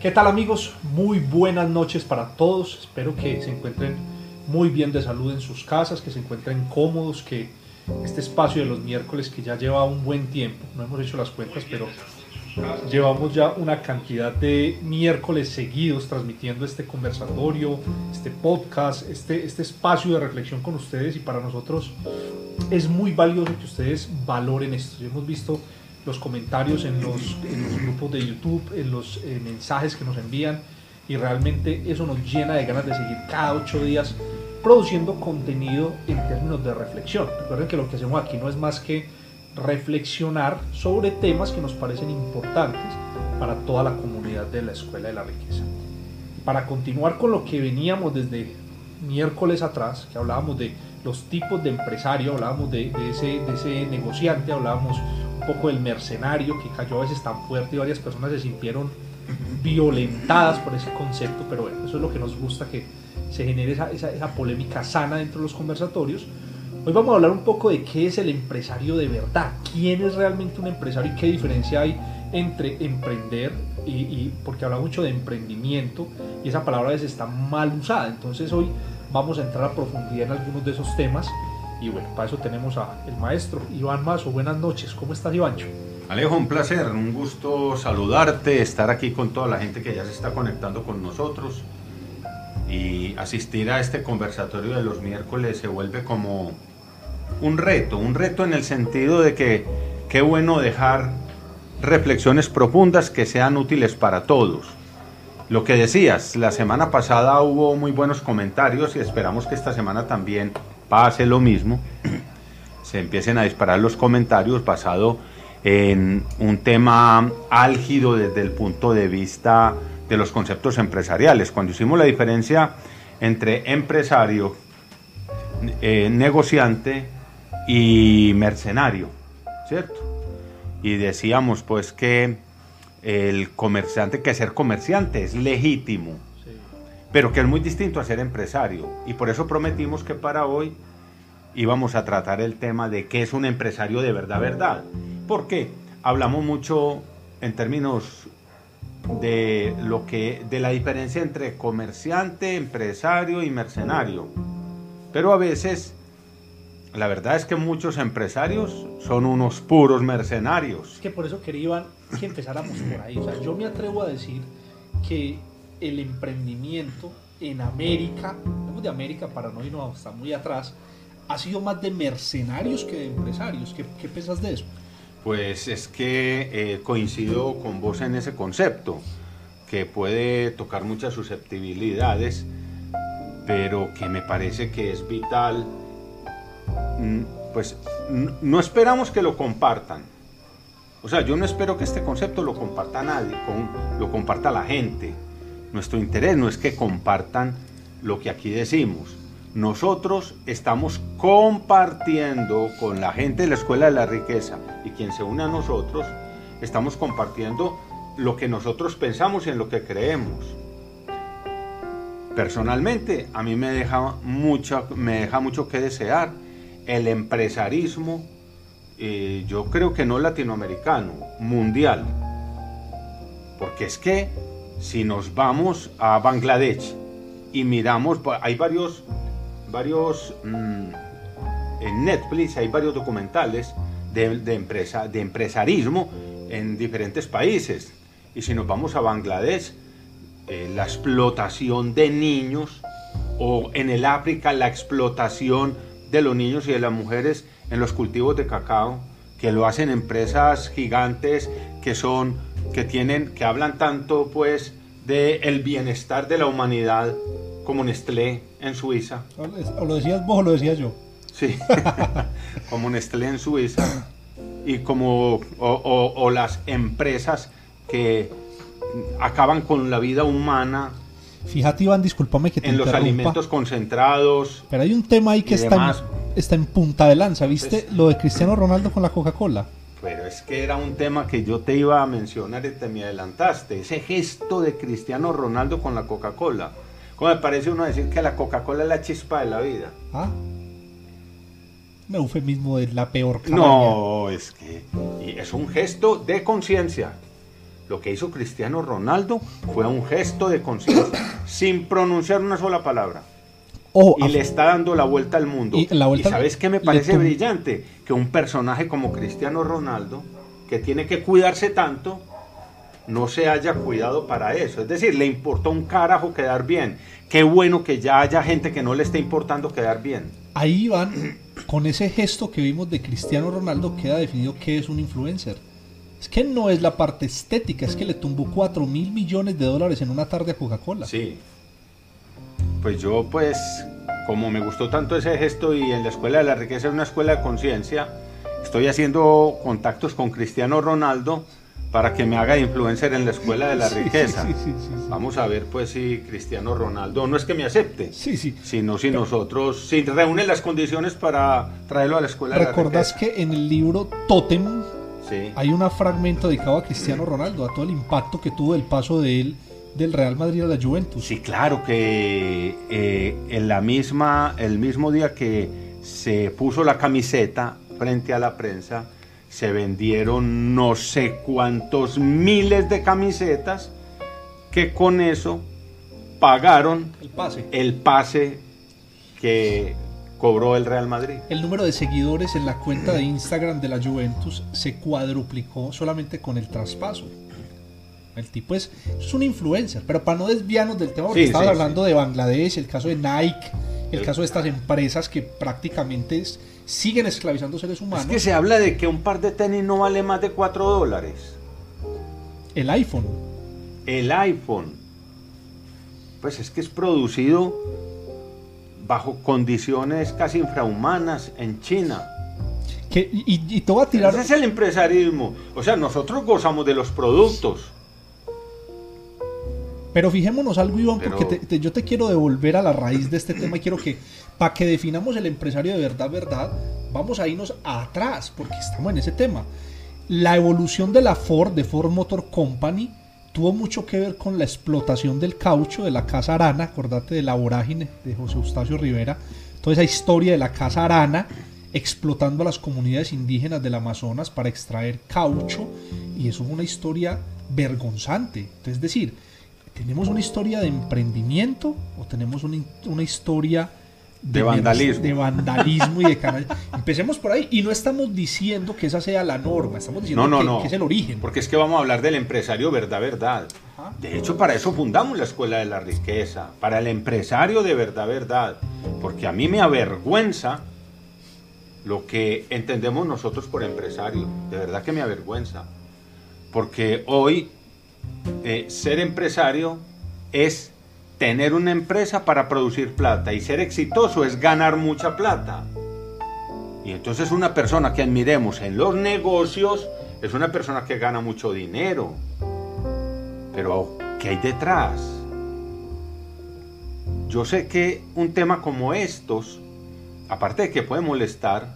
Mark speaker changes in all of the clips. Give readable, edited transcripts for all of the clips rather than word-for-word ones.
Speaker 1: ¿Qué tal, amigos? Muy buenas noches para todos. Espero que se encuentren muy bien de salud en sus casas, que se encuentren cómodos, que este espacio de los miércoles, que ya lleva un buen tiempo, no hemos hecho las cuentas, pero llevamos ya una cantidad de miércoles seguidos transmitiendo este conversatorio, este podcast, este espacio de reflexión con ustedes, y para nosotros es muy valioso que ustedes valoren esto. Ya hemos visto los comentarios en los grupos de YouTube, en los mensajes que nos envían, y realmente eso nos llena de ganas de seguir cada 8 días produciendo contenido en términos de reflexión. Recuerden que lo que hacemos aquí no es más que reflexionar sobre temas que nos parecen importantes para toda la comunidad de la Escuela de la Riqueza. Para continuar con lo que veníamos desde miércoles atrás, que hablábamos de los tipos de empresario, hablábamos de ese negociante, hablábamos un poco del mercenario que cayó a veces tan fuerte y varias personas se sintieron violentadas por ese concepto, pero bueno, eso es lo que nos gusta, que se genere esa polémica sana dentro de los conversatorios. Hoy vamos a hablar un poco de qué es el empresario de verdad, quién es realmente un empresario y qué diferencia hay entre emprender y porque habla mucho de emprendimiento y esa palabra a veces está mal usada. Entonces hoy vamos a entrar a profundidad en algunos de esos temas, y bueno, para eso tenemos al maestro Iván Mazo. Buenas noches, ¿cómo estás, Ivancho?
Speaker 2: Alejo, un placer, un gusto saludarte, estar aquí con toda la gente que ya se está conectando con nosotros, y asistir a este conversatorio de los miércoles se vuelve como un reto en el sentido de que qué bueno dejar reflexiones profundas que sean útiles para todos. Lo que decías, la semana pasada hubo muy buenos comentarios y esperamos que esta semana también pase lo mismo. Se empiecen a disparar los comentarios basado en un tema álgido desde el punto de vista de los conceptos empresariales. Cuando hicimos la diferencia entre empresario, negociante y mercenario, ¿cierto? Y decíamos pues que el comerciante, que ser comerciante es legítimo, sí, pero que es muy distinto a ser empresario, y por eso prometimos que para hoy íbamos a tratar el tema de qué es un empresario de verdad, porque hablamos mucho en términos de la diferencia entre comerciante, empresario y mercenario, pero a veces la verdad es que muchos empresarios son unos puros mercenarios.
Speaker 1: Es que por eso quería, Iván, que empezáramos por ahí. O sea, yo me atrevo a decir que el emprendimiento en América, hablamos de América para no irnos hasta muy atrás, ha sido más de mercenarios que de empresarios. ¿Qué piensas de eso?
Speaker 2: Pues es que coincido con vos en ese concepto, que puede tocar muchas susceptibilidades, pero que me parece que es vital. Pues no esperamos que lo compartan. O sea, yo no espero que este concepto lo comparta nadie, lo comparta la gente. Nuestro interés no es que compartan lo que aquí decimos. Nosotros estamos compartiendo con la gente de la Escuela de la Riqueza, y quien se une a nosotros, estamos compartiendo lo que nosotros pensamos y en lo que creemos. Personalmente, a mí me deja mucho que desear el empresarismo, yo creo que no latinoamericano, mundial. Porque es que si nos vamos a Bangladesh y miramos, hay varios en Netflix hay varios documentales de empresarismo en diferentes países. Y si nos vamos a Bangladesh, la explotación de niños, o en el África la explotación de los niños y de las mujeres en los cultivos de cacao, que lo hacen empresas gigantes que hablan tanto pues de el bienestar de la humanidad, como Nestlé en Suiza.
Speaker 1: ¿O lo decías vos o lo decía yo?
Speaker 2: Sí, como Nestlé en Suiza, y como las empresas que acaban con la vida humana.
Speaker 1: Fíjate, Iván, discúlpame que te
Speaker 2: en los
Speaker 1: interrumpa,
Speaker 2: alimentos concentrados.
Speaker 1: pero hay un tema ahí que está en punta de lanza. ¿Viste pues, lo de Cristiano Ronaldo con la Coca-Cola?
Speaker 2: Pero es que era un tema que yo te iba a mencionar y te me adelantaste. Ese gesto de Cristiano Ronaldo con la Coca-Cola. ¿Cómo me parece uno decir que la Coca-Cola es la chispa de la vida?
Speaker 1: ¿Ah? Un eufemismo de la peor campaña.
Speaker 2: No, es que es un gesto de conciencia. Lo que hizo Cristiano Ronaldo fue un gesto de conciencia, sin pronunciar una sola palabra. Y le está dando la vuelta al mundo. Y ¿sabes qué me parece brillante? Que un personaje como Cristiano Ronaldo, que tiene que cuidarse tanto, no se haya cuidado para eso. Es decir, le importó un carajo quedar bien. Qué bueno que ya haya gente que no le esté importando quedar bien.
Speaker 1: Ahí van, con ese gesto que vimos de Cristiano Ronaldo, queda definido qué es un influencer. Es que no es la parte estética, es que le tumbó $4.000 millones en una tarde a Coca-Cola.
Speaker 2: Sí. Pues yo, como me gustó tanto ese gesto y en la Escuela de la Riqueza es una escuela de conciencia, estoy haciendo contactos con Cristiano Ronaldo para que me haga de influencer en la Escuela de la Riqueza. Sí. Vamos a ver pues si Cristiano Ronaldo, no es que me acepte, sino si nosotros, si reúne las condiciones para traerlo a la Escuela de la Riqueza.
Speaker 1: ¿Recordás que en el libro Tótem hay un fragmento dedicado a Cristiano Ronaldo, a todo el impacto que tuvo el paso de él del Real Madrid a la Juventus?
Speaker 2: Sí, claro, que el mismo día que se puso la camiseta frente a la prensa, se vendieron no sé cuántos miles de camisetas que con eso pagaron el pase que cobró el Real Madrid.
Speaker 1: El número de seguidores en la cuenta de Instagram de la Juventus se cuadruplicó solamente con el traspaso. El tipo es un influencer, pero para no desviarnos del tema, porque estabas hablando de Bangladesh, el caso de Nike, el caso de estas empresas que prácticamente siguen esclavizando seres humanos.
Speaker 2: Es que se habla de que un par de tenis no vale más de $4.
Speaker 1: El iPhone.
Speaker 2: Pues es que es producido bajo condiciones casi infrahumanas en China.
Speaker 1: Y te voy a tirar...
Speaker 2: Ese es el empresarismo. O sea, nosotros gozamos de los productos.
Speaker 1: Pero fijémonos algo, Iván, porque yo te quiero devolver a la raíz de este tema y quiero que, para que definamos el empresario de verdad, vamos a irnos atrás, porque estamos en ese tema. La evolución de la Ford, de Ford Motor Company, tuvo mucho que ver con la explotación del caucho de la Casa Arana. Acordate de La Vorágine, de José Eustacio Rivera. Toda esa historia de la Casa Arana explotando a las comunidades indígenas del Amazonas para extraer caucho, y eso fue una historia vergonzante. Entonces, es decir, ¿tenemos una historia de emprendimiento o tenemos una historia
Speaker 2: de vandalismo?
Speaker 1: De vandalismo y de canal. Empecemos por ahí, y no estamos diciendo que esa sea la norma, estamos diciendo que es el origen.
Speaker 2: Porque es que vamos a hablar del empresario verdad. Ajá. De hecho, para eso fundamos la Escuela de la Riqueza, para el empresario de verdad. Porque a mí me avergüenza lo que entendemos nosotros por empresario. De verdad que me avergüenza. Porque hoy ser empresario es tener una empresa para producir plata, y ser exitoso es ganar mucha plata. Y entonces una persona que admiremos en los negocios es una persona que gana mucho dinero. Pero ¿qué hay detrás? Yo sé que un tema como estos, aparte de que puede molestar,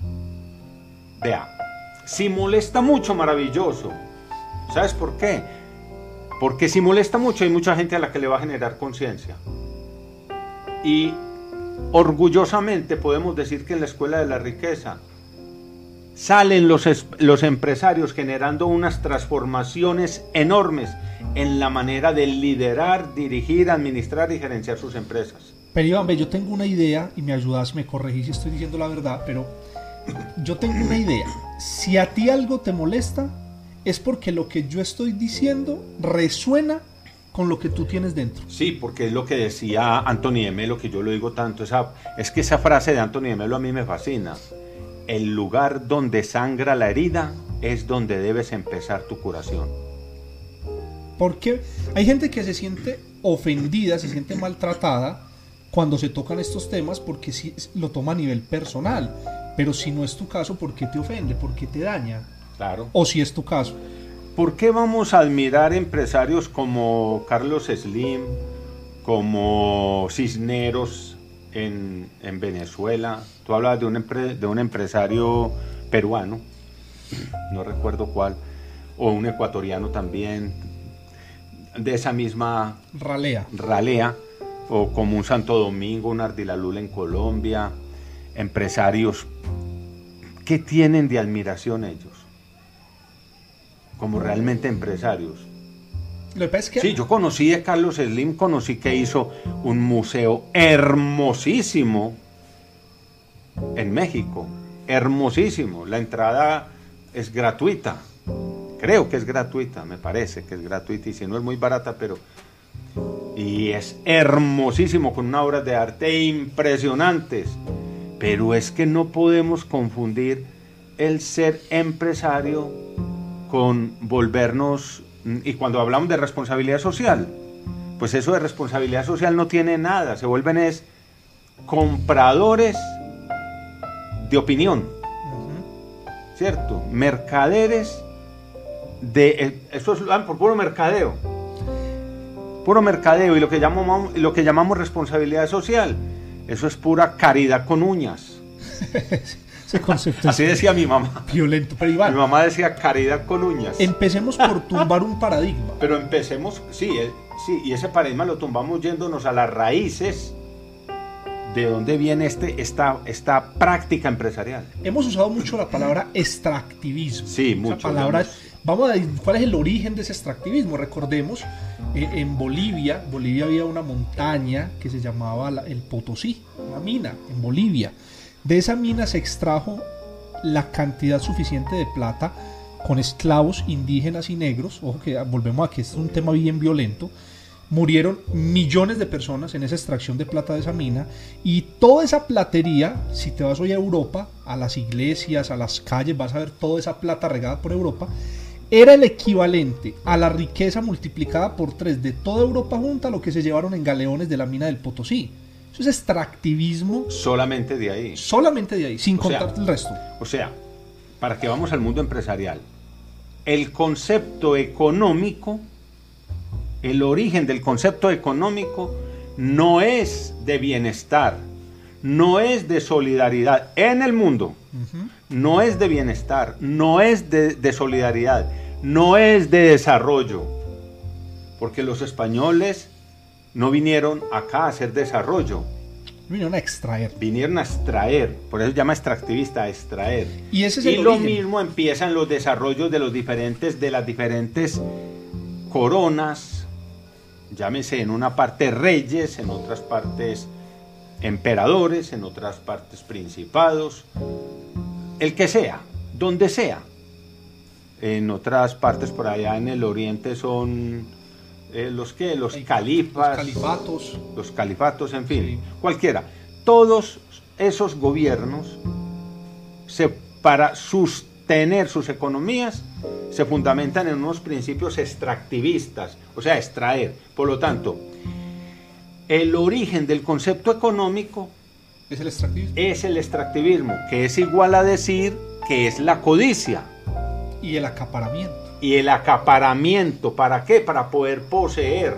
Speaker 2: si molesta mucho, maravilloso. ¿Sabes por qué? Porque si molesta mucho, hay mucha gente a la que le va a generar conciencia. Y orgullosamente podemos decir que en la Escuela de la Riqueza salen los empresarios generando unas transformaciones enormes en la manera de liderar, dirigir, administrar y gerenciar sus empresas.
Speaker 1: Pero Iván, yo tengo una idea, y me ayudas, me corregís si estoy diciendo la verdad, pero yo tengo una idea. Si a ti algo te molesta, es porque lo que yo estoy diciendo resuena con lo que tú tienes dentro.
Speaker 2: Sí, porque es lo que decía Anthony de Melo, que yo lo digo tanto. Es que esa frase de Anthony de Melo a mí me fascina. El lugar donde sangra la herida es donde debes empezar tu curación.
Speaker 1: Porque hay gente que se siente ofendida, se siente maltratada cuando se tocan estos temas, porque sí lo toma a nivel personal. Pero si no es tu caso, ¿por qué te ofende? ¿Por qué te daña?
Speaker 2: Claro.
Speaker 1: O si es tu caso.
Speaker 2: ¿Por qué vamos a admirar empresarios como Carlos Slim, como Cisneros en Venezuela? Tú hablabas de un empresario peruano, no recuerdo cuál, o un ecuatoriano también, de esa misma ralea, o como un Santo Domingo, un Ardilalul en Colombia, empresarios. ¿Qué tienen de admiración ellos? Como realmente empresarios.
Speaker 1: Lo que pasa es que...
Speaker 2: Sí, yo conocí a Carlos Slim, conocí que hizo un museo hermosísimo en México, hermosísimo. La entrada es gratuita, creo que es gratuita, me parece que es gratuita, y si no es muy barata, pero... Y es hermosísimo, con unas obras de arte impresionantes. Pero es que no podemos confundir el ser empresario con volvernos... Y cuando hablamos de responsabilidad social, pues eso de responsabilidad social no tiene nada, se vuelven es compradores de opinión, ¿cierto? Mercaderes de... Eso es por puro mercadeo, y lo que llamamos responsabilidad social, eso es pura caridad con uñas.
Speaker 1: Ese concepto
Speaker 2: así decía mi mamá.
Speaker 1: Violento, pero Iván,
Speaker 2: mi mamá decía caridad con uñas.
Speaker 1: Empecemos por tumbar un paradigma.
Speaker 2: Pero empecemos, sí, y ese paradigma lo tumbamos yéndonos a las raíces de dónde viene esta práctica empresarial.
Speaker 1: Hemos usado mucho la palabra extractivismo.
Speaker 2: Sí, mucho.
Speaker 1: Palabra, vamos a ver cuál es el origen de ese extractivismo. Recordemos, en Bolivia había una montaña que se llamaba el Potosí, una mina en Bolivia. De esa mina se extrajo la cantidad suficiente de plata con esclavos indígenas y negros. Ojo que volvemos a que este es un tema bien violento. Murieron millones de personas en esa extracción de plata de esa mina, y toda esa platería, si te vas hoy a Europa, a las iglesias, a las calles, vas a ver toda esa plata regada por Europa, era el equivalente a la riqueza multiplicada por 3 de toda Europa junta, lo que se llevaron en galeones de la mina del Potosí. Eso es extractivismo.
Speaker 2: Solamente de ahí.
Speaker 1: Solamente de ahí, sin contar el resto.
Speaker 2: O sea, para que vamos al mundo empresarial, el concepto económico, el origen del concepto económico no es de bienestar, no es de solidaridad en el mundo, no es de bienestar, no es de solidaridad, no es de desarrollo, porque los españoles no vinieron acá a hacer desarrollo.
Speaker 1: Vinieron a extraer.
Speaker 2: Vinieron a extraer, por eso se llama extractivista, a extraer.
Speaker 1: Y ese es el
Speaker 2: lo
Speaker 1: origen.
Speaker 2: Mismo empiezan los desarrollos de las diferentes coronas, llámese en una parte reyes, en otras partes emperadores, en otras partes principados, el que sea, donde sea. En otras partes por allá en el oriente son los califas, los califatos, en fin, sí. Cualquiera. Todos esos gobiernos para sostener sus economías se fundamentan en unos principios extractivistas, o sea, extraer. Por lo tanto, el origen del concepto económico
Speaker 1: es el extractivismo.
Speaker 2: Es el extractivismo, que es igual a decir que es la codicia.
Speaker 1: Y el acaparamiento.
Speaker 2: Y el acaparamiento, ¿para qué? Para poder poseer.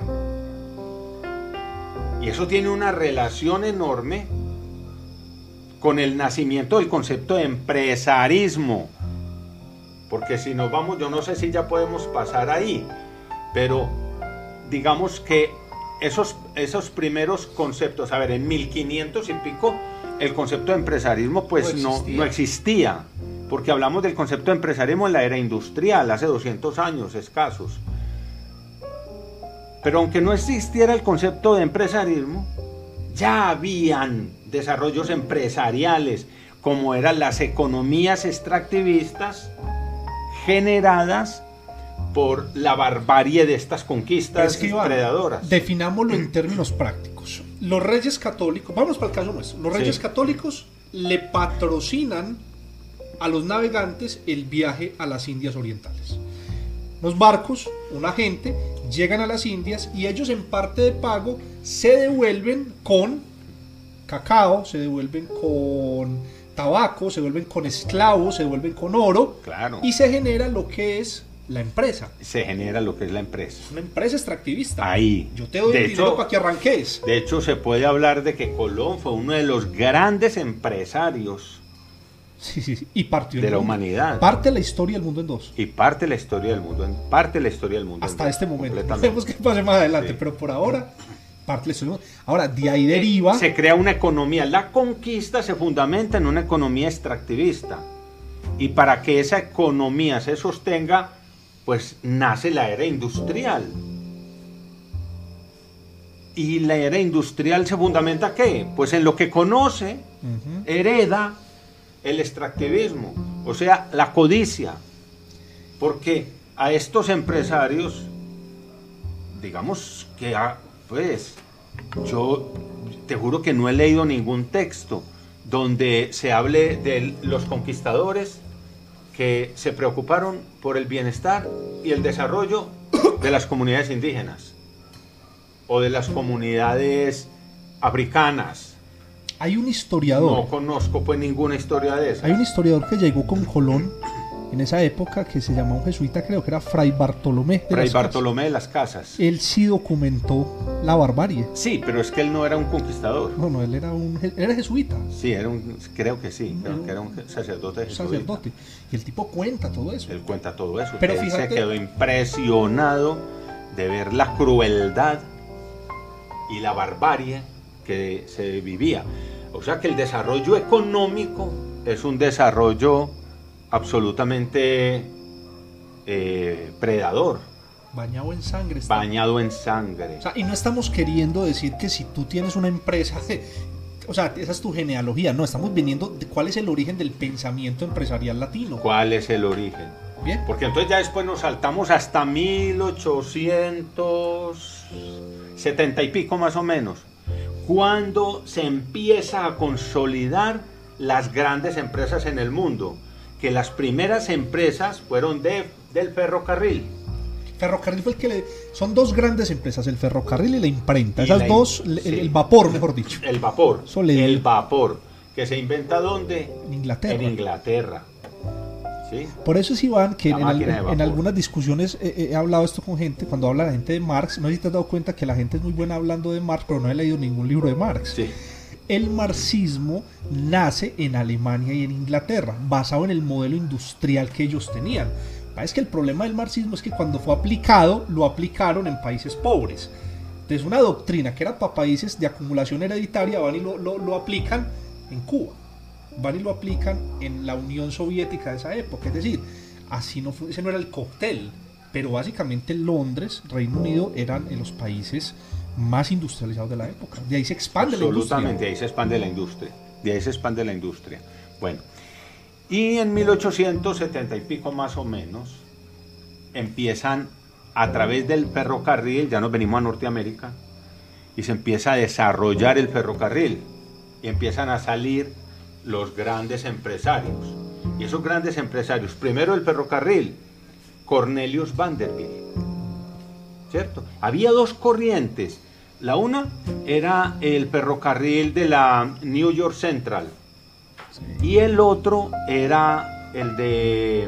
Speaker 2: Y eso tiene una relación enorme con el nacimiento del concepto de empresarismo. Porque si nos vamos, yo no sé si ya podemos pasar ahí, pero digamos que esos primeros conceptos, a ver, en 1500 y pico, el concepto de empresarismo pues no existía. Porque hablamos del concepto de empresarismo en la era industrial, hace 200 años escasos. Pero aunque no existiera el concepto de empresarismo, ya habían desarrollos empresariales, como eran las economías extractivistas generadas por la barbarie de estas conquistas predadoras.
Speaker 1: Definámoslo en términos prácticos. Los reyes católicos, vamos para el caso nuestro, los reyes católicos le patrocinan a los navegantes el viaje a las Indias Orientales. Los barcos, una gente, llegan a las Indias y ellos en parte de pago se devuelven con cacao, se devuelven con tabaco, se devuelven con esclavos, se devuelven con oro.
Speaker 2: Claro.
Speaker 1: Y se genera lo que es la empresa.
Speaker 2: Se genera lo que es la empresa.
Speaker 1: Una empresa extractivista.
Speaker 2: Ahí.
Speaker 1: Yo te doy el dinero para que arranques.
Speaker 2: De hecho, se puede hablar de que Colón fue uno de los grandes empresarios.
Speaker 1: Sí. Y partió
Speaker 2: de la humanidad.
Speaker 1: Parte la historia del mundo en dos.
Speaker 2: Y parte la historia del mundo
Speaker 1: hasta este momento. No sabemos qué pase más adelante, pero por ahora parte la historia del mundo. Ahora, de ahí deriva.
Speaker 2: Se crea una economía. La conquista se fundamenta en una economía extractivista. Y para que esa economía se sostenga, pues nace la era industrial. Y la era industrial se fundamenta ¿qué? Pues en lo que conoce, hereda el extractivismo, o sea, la codicia. Porque a estos empresarios, digamos que pues yo te juro que no he leído ningún texto donde se hable de los conquistadores que se preocuparon por el bienestar y el desarrollo de las comunidades indígenas o de las comunidades africanas.
Speaker 3: Hay un historiador.
Speaker 2: No conozco pues ninguna historia de esa.
Speaker 3: Hay un historiador que llegó con Colón en esa época, que se llamaba un jesuita, creo que era Fray Bartolomé
Speaker 2: de las Casas.
Speaker 3: Él sí documentó la barbarie.
Speaker 2: Sí, pero es que él no era un conquistador.
Speaker 3: No, él era jesuita.
Speaker 2: Sí, creo que sí, creo que era un sacerdote jesuita.
Speaker 3: Y el tipo cuenta todo eso.
Speaker 2: Él cuenta todo eso.
Speaker 3: Pero
Speaker 2: él
Speaker 3: fíjate,
Speaker 2: se quedó impresionado de ver la crueldad y la barbarie que se vivía. O sea que el desarrollo económico es un desarrollo absolutamente predador.
Speaker 3: Bañado en sangre.
Speaker 2: Bañado en sangre.
Speaker 3: O sea, y no estamos queriendo decir que si tú tienes una empresa, o sea, esa es tu genealogía. No, estamos viniendo de cuál es el origen del pensamiento empresarial latino.
Speaker 2: ¿Cuál es el origen?
Speaker 3: Bien.
Speaker 2: Porque entonces ya después nos saltamos hasta 1870 y pico más o menos, cuando se empieza a consolidar las grandes empresas en el mundo, que las primeras empresas fueron del ferrocarril.
Speaker 3: Ferrocarril fue el que son dos grandes empresas, el ferrocarril y la imprenta.
Speaker 2: Sí.
Speaker 3: El vapor, mejor dicho.
Speaker 2: El vapor. El vapor, que se inventa ¿dónde?
Speaker 3: En Inglaterra.
Speaker 2: En Inglaterra. ¿Sí?
Speaker 3: Por eso es, Iván, que en algunas discusiones he hablado esto con gente, cuando habla la gente de Marx, no sé si te has dado cuenta que la gente es muy buena hablando de Marx, pero no he leído ningún libro de Marx.
Speaker 2: Sí.
Speaker 3: El marxismo nace en Alemania y en Inglaterra, basado en el modelo industrial que ellos tenían. Es que el problema del marxismo es que cuando fue aplicado, lo aplicaron en países pobres. Entonces una doctrina que era para países de acumulación hereditaria, van y lo aplican en Cuba, van y lo aplican en la Unión Soviética de esa época. Es decir, así no fue, ese no era el cóctel, pero básicamente Londres, Reino Unido, eran en los países más industrializados de la época. De ahí se expande la industria.
Speaker 2: Absolutamente, ahí se expande la industria. De ahí se expande la industria. Bueno, y en 1870 y pico más o menos, empiezan a través del ferrocarril, ya nos venimos a Norteamérica, y se empieza a desarrollar el ferrocarril, y empiezan a salir los grandes empresarios. Y esos grandes empresarios, primero el ferrocarril, Cornelius Vanderbilt, ¿cierto? Había dos corrientes. La una era el ferrocarril de la New York Central, sí, y el otro era el de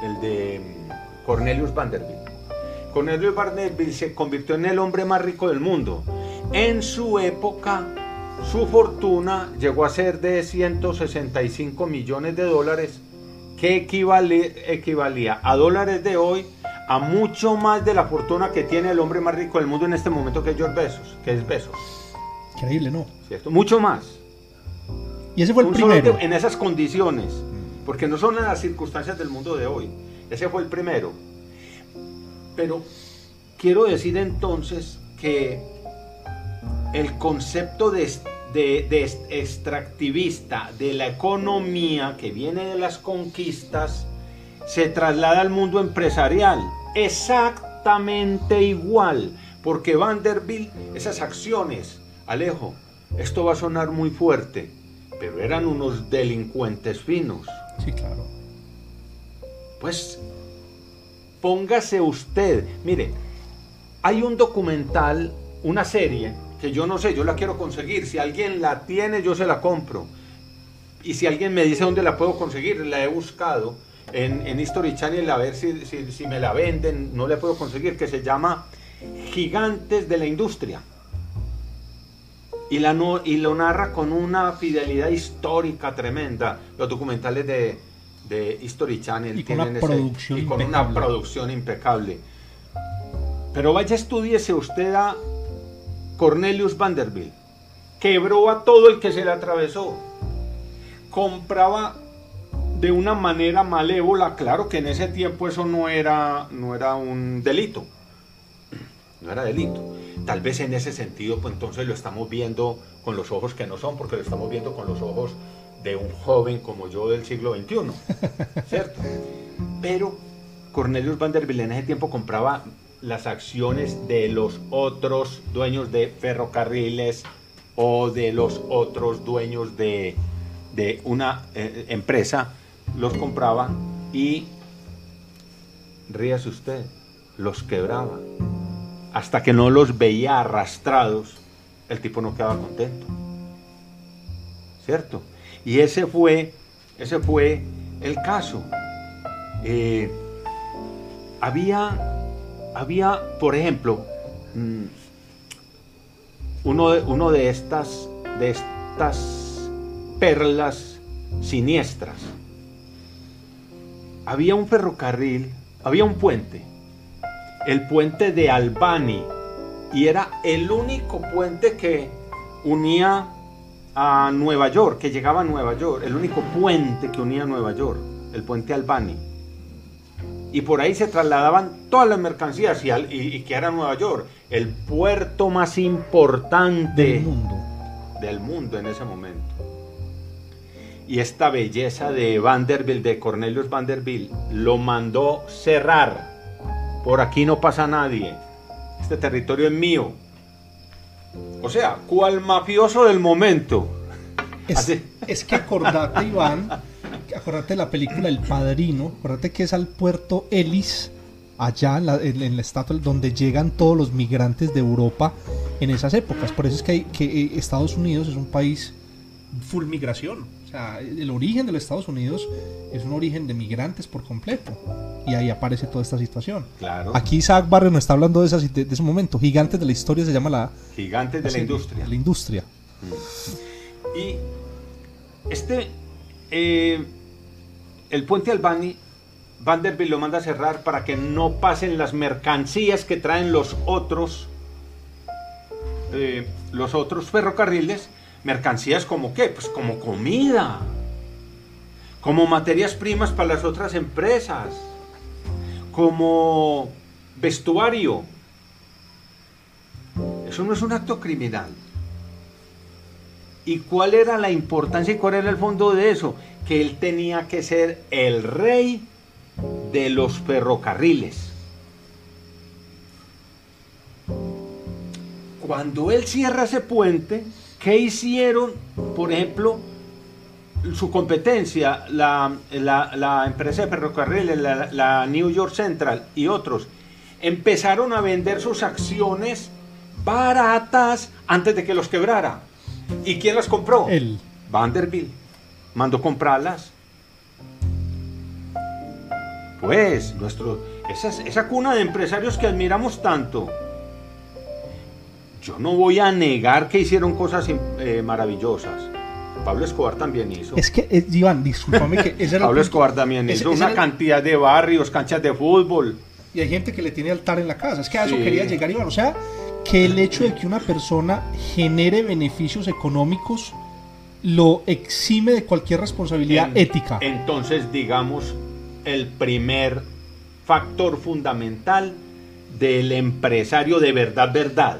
Speaker 2: Cornelius Vanderbilt. Cornelius Vanderbilt se convirtió en el hombre más rico del mundo. En su época, su fortuna llegó a ser de 165 millones de dólares, que equivalía a dólares de hoy a mucho más de la fortuna que tiene el hombre más rico del mundo en este momento, que es George Bezos, que es Bezos.
Speaker 3: Increíble, ¿no?
Speaker 2: ¿Cierto? Mucho más.
Speaker 3: Y ese fue el primero.
Speaker 2: En esas condiciones, porque no son las circunstancias del mundo de hoy. Ese fue el primero. Pero quiero decir entonces que el concepto de extractivista de la economía que viene de las conquistas se traslada al mundo empresarial exactamente igual, porque Vanderbilt, esas acciones, Alejo, esto va a sonar muy fuerte, pero eran unos delincuentes finos.
Speaker 3: Sí, claro.
Speaker 2: Pues póngase usted, mire, hay un documental, una serie que yo no sé, yo la quiero conseguir. Si alguien la tiene, yo se la compro. Y si alguien me dice dónde la puedo conseguir, la he buscado en History Channel a ver si me la venden. No la puedo conseguir, que se llama Gigantes de la Industria. Y lo narra con una fidelidad histórica tremenda. Los documentales de History Channel
Speaker 3: y con una
Speaker 2: producción impecable. Pero vaya, estudiese usted a Cornelius Vanderbilt. Quebró a todo el que se le atravesó. Compraba de una manera malévola. Claro que en ese tiempo eso no era un delito. no era delito. Tal vez en ese sentido, pues entonces lo estamos viendo con los ojos que no son, porque lo estamos viendo con los ojos de un joven como yo del siglo XXI, ¿cierto? Pero Cornelius Vanderbilt en ese tiempo compraba las acciones de los otros dueños de ferrocarriles o de los otros dueños de una empresa, los compraba y, ríase usted, los quebraba. Hasta que no los veía arrastrados, el tipo no quedaba contento, ¿cierto? Y ese fue el caso. Había, por ejemplo, uno de estas perlas siniestras. Había un ferrocarril, había un puente, el puente de Albany, y era el único puente que unía a Nueva York, que llegaba a Nueva York, el único puente que unía a Nueva York, el puente Albany. Y por ahí se trasladaban todas las mercancías y que era Nueva York, el puerto más importante del mundo en ese momento. Y esta belleza de Vanderbilt, de Cornelius Vanderbilt, lo mandó cerrar. Por aquí no pasa nadie, este territorio es mío. O sea, cual mafioso del momento.
Speaker 3: Es que acordate, Iván, acordate de la película El Padrino, acordate que es al puerto Ellis, allá en la estatua donde llegan todos los migrantes de Europa en esas épocas. Por eso es que Estados Unidos es un país full migración. O sea, el origen de los Estados Unidos es un origen de migrantes por completo. Y ahí aparece toda esta situación.
Speaker 2: Claro.
Speaker 3: Aquí Isaac Barrio nos está hablando de ese momento. Gigantes de la historia se llama la...
Speaker 2: Gigantes de la industria.
Speaker 3: La industria.
Speaker 2: Y el puente Albany, Vanderbilt lo manda a cerrar para que no pasen las mercancías que traen los otros ferrocarriles. Mercancías como ¿qué? Pues como comida, como materias primas para las otras empresas, como vestuario. Eso no es un acto criminal. ¿Y cuál era la importancia y cuál era el fondo de eso? Que él tenía que ser el rey de los ferrocarriles. Cuando él cierra ese puente, ¿qué hicieron? Por ejemplo, su competencia, la empresa de ferrocarriles, la New York Central y otros, empezaron a vender sus acciones baratas antes de que los quebrara. ¿Y quién las compró?
Speaker 3: Él.
Speaker 2: Vanderbilt. Mandó comprarlas. Pues, esa cuna de empresarios que admiramos tanto. Yo no voy a negar que hicieron cosas maravillosas. Pablo Escobar también hizo.
Speaker 3: Es que, Iván, discúlpame que ese era
Speaker 2: Pablo Escobar también hizo una cantidad de barrios, canchas de fútbol.
Speaker 3: Y hay gente que le tiene altar en la casa. Es que a eso
Speaker 2: Sí.
Speaker 3: quería llegar, Iván. O sea, que el hecho de que una persona genere beneficios económicos lo exime de cualquier responsabilidad ética.
Speaker 2: Entonces, digamos, el primer factor fundamental del empresario de verdad.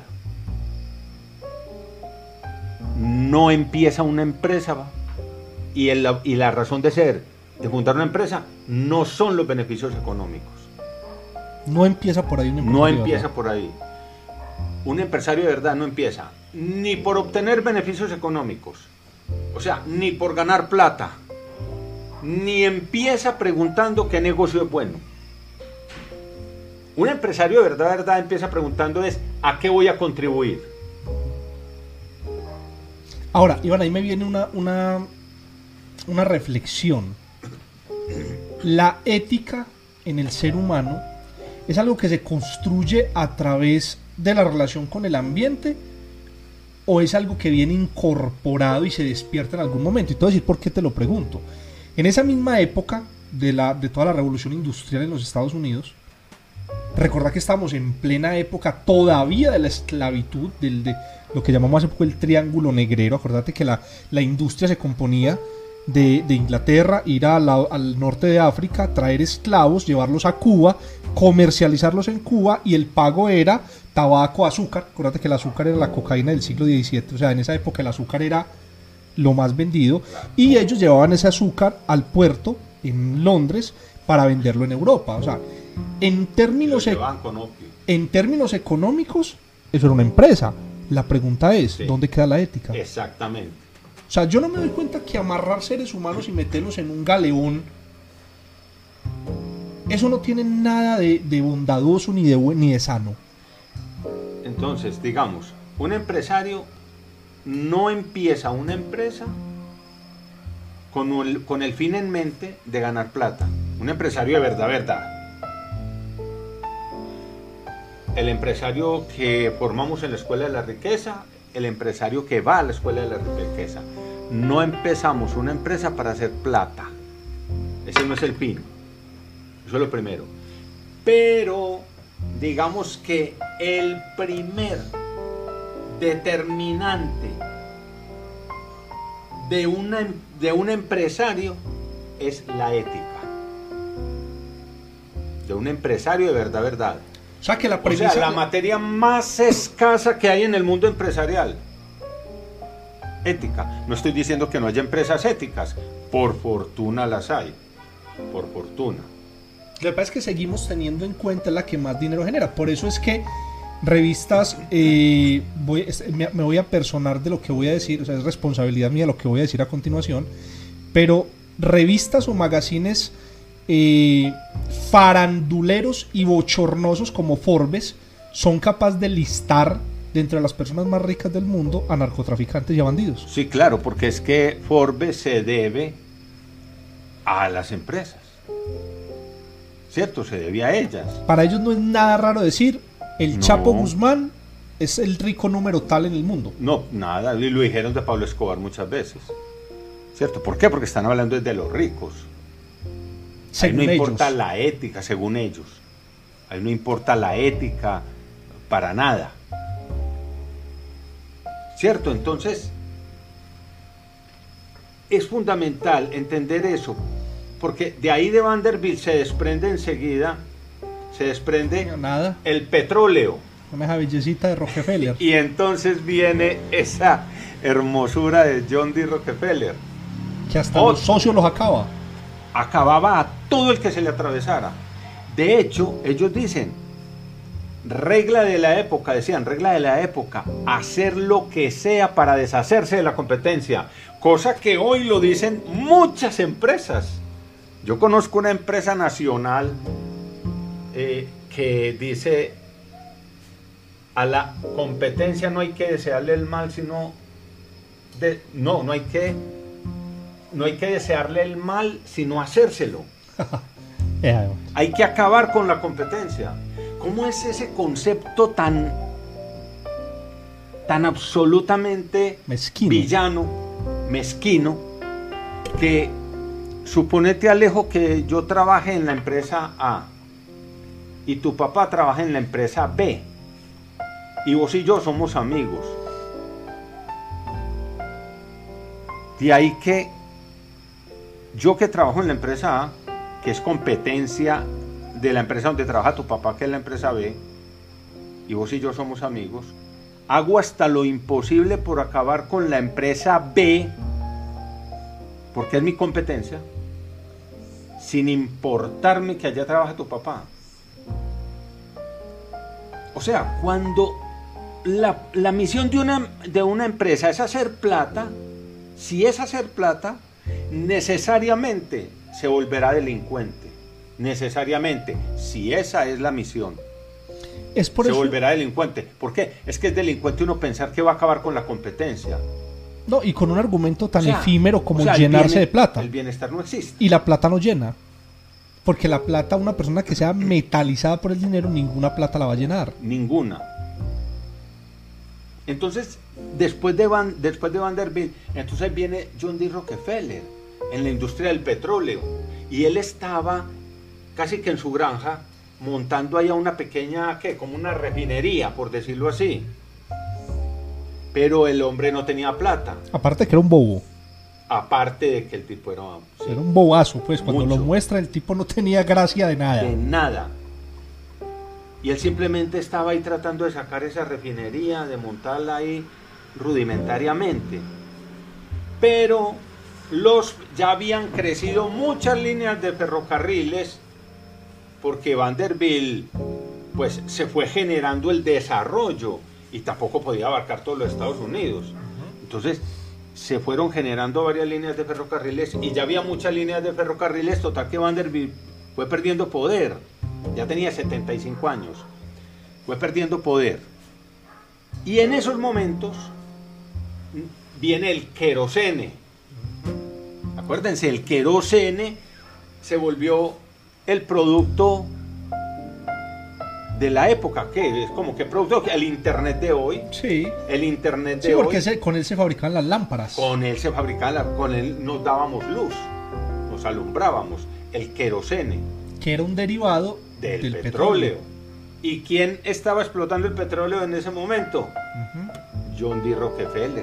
Speaker 2: No empieza una empresa y la razón de ser de fundar una empresa no son los beneficios económicos.
Speaker 3: No empieza por ahí un empresario.
Speaker 2: No empieza por ahí. Un empresario de verdad no empieza ni por obtener beneficios económicos, o sea, ni por ganar plata, ni empieza preguntando qué negocio es bueno. Un empresario de verdad empieza preguntando es ¿a qué voy a contribuir?
Speaker 3: Ahora, Iván, ahí me viene una reflexión. La ética en el ser humano es algo que se construye a través de la relación con el ambiente, o es algo que viene incorporado y se despierta en algún momento. Y te voy a decir por qué te lo pregunto. En esa misma época de toda la revolución industrial en los Estados Unidos, recordá que estamos en plena época todavía de la esclavitud, de lo que llamamos hace poco el triángulo negrero. Acordate que la industria se componía de Inglaterra, ir al norte de África, traer esclavos, llevarlos a Cuba, comercializarlos en Cuba, y el pago era tabaco, azúcar. Acuérdate que el azúcar era la cocaína del siglo XVII, o sea, en esa época el azúcar era lo más vendido, y ellos llevaban ese azúcar al puerto en Londres para venderlo en Europa. O sea, en términos económicos, eso era una empresa. La pregunta es, sí, ¿dónde queda la ética?
Speaker 2: Exactamente.
Speaker 3: O sea, yo no me doy cuenta que amarrar seres humanos y meterlos en un galeón, eso no tiene nada de bondadoso ni de sano.
Speaker 2: Entonces, digamos, un empresario no empieza una empresa con el fin en mente de ganar plata. Un empresario de verdad. El empresario que formamos en la Escuela de la Riqueza, el empresario que va a la Escuela de la Riqueza. No empezamos una empresa para hacer plata. Ese no es el fin. Eso es lo primero. Pero digamos que el primer determinante de un empresario es la ética. De un empresario de verdad.
Speaker 3: O sea, que la premisa,
Speaker 2: la materia más escasa que hay en el mundo empresarial. Ética. No estoy diciendo que no haya empresas éticas. Por fortuna las hay. Por fortuna.
Speaker 3: Lo que pasa es que seguimos teniendo en cuenta la que más dinero genera. Por eso es que revistas, me voy a personar de lo que voy a decir, o sea, es responsabilidad mía lo que voy a decir a continuación, pero revistas o magazines faranduleros y bochornosos como Forbes son capaces de listar de entre las personas más ricas del mundo a narcotraficantes y a bandidos.
Speaker 2: Sí, claro, porque es que Forbes se debe a las empresas, ¿cierto? Se debe a ellas.
Speaker 3: Para ellos no es nada raro decir el Chapo Guzmán es el rico número tal en el mundo.
Speaker 2: No, nada, y lo dijeron de Pablo Escobar muchas veces, ¿cierto? ¿Por qué? Porque están hablando de los ricos.
Speaker 3: Según
Speaker 2: ahí no
Speaker 3: ellos.
Speaker 2: importa la ética, según ellos. Ahí no importa la ética para nada. ¿Cierto? Entonces, es fundamental entender eso, porque de ahí de Vanderbilt se desprende enseguida,
Speaker 3: nada.
Speaker 2: el petróleo.
Speaker 3: Una esa bellecita de Rockefeller.
Speaker 2: Y entonces viene esa hermosura de John D. Rockefeller.
Speaker 3: Que hasta los socios los acaba.
Speaker 2: Acababa a todo el que se le atravesara. De hecho, ellos dicen, regla de la época, hacer lo que sea para deshacerse de la competencia. Cosa que hoy lo dicen muchas empresas. Yo conozco una empresa nacional que dice, a la competencia no hay que desearle el mal, sino no hay que desearle el mal, sino hacérselo. Hay que acabar con la competencia. ¿Cómo es ese concepto tan absolutamente
Speaker 3: mezquino,
Speaker 2: villano, mezquino, que suponete, Alejo, que yo trabaje en la empresa A y tu papá trabaja en la empresa B y vos y yo somos amigos? De ahí que yo, que trabajo en la empresa A, que es competencia de la empresa donde trabaja tu papá, que es la empresa B, y vos y yo somos amigos, hago hasta lo imposible por acabar con la empresa B, porque es mi competencia, sin importarme que allá trabaja tu papá. O sea, cuando la misión de una empresa es hacer plata, si es hacer plata, necesariamente se volverá delincuente. Necesariamente, si esa es la misión,
Speaker 3: es por
Speaker 2: se
Speaker 3: eso
Speaker 2: volverá delincuente. ¿Por qué? Es que es delincuente uno pensar que va a acabar con la competencia.
Speaker 3: No, y con un argumento tan efímero como llenarse de plata.
Speaker 2: El bienestar no existe.
Speaker 3: Y la plata no llena. Porque la plata, una persona que sea metalizada por el dinero, ninguna plata la va a llenar.
Speaker 2: Ninguna. Entonces, después de Vanderbilt, entonces viene John D. Rockefeller en la industria del petróleo. Y él estaba casi que en su granja montando allá una pequeña, como una refinería, por decirlo así. Pero el hombre no tenía plata.
Speaker 3: Aparte que era un bobo.
Speaker 2: aparte de que el tipo era... sí,
Speaker 3: Era un bobazo, pues cuando
Speaker 2: mucho.
Speaker 3: lo muestra el tipo no tenía gracia de nada.
Speaker 2: De nada. Y él simplemente estaba ahí tratando de sacar esa refinería, de montarla ahí rudimentariamente. Pero ya habían crecido muchas líneas de ferrocarriles porque Vanderbilt pues se fue generando el desarrollo y tampoco podía abarcar todos los Estados Unidos. Entonces se fueron generando varias líneas de ferrocarriles y ya había muchas líneas de ferrocarriles, total que Vanderbilt fue perdiendo poder. Ya tenía 75 años. Fue perdiendo poder. Y en esos momentos viene el querosene. Acuérdense, el querosene se volvió el producto de la época, que es como que producto, el internet de hoy.
Speaker 3: Sí,
Speaker 2: El internet de
Speaker 3: sí, porque
Speaker 2: hoy.
Speaker 3: con él se fabricaban las lámparas.
Speaker 2: Con él se fabricaba, con él nos dábamos luz, nos alumbrábamos. El querosene
Speaker 3: Que era un derivado
Speaker 2: del petróleo. ¿Y quién estaba explotando el petróleo en ese momento?
Speaker 3: Ujú.
Speaker 2: John D. Rockefeller.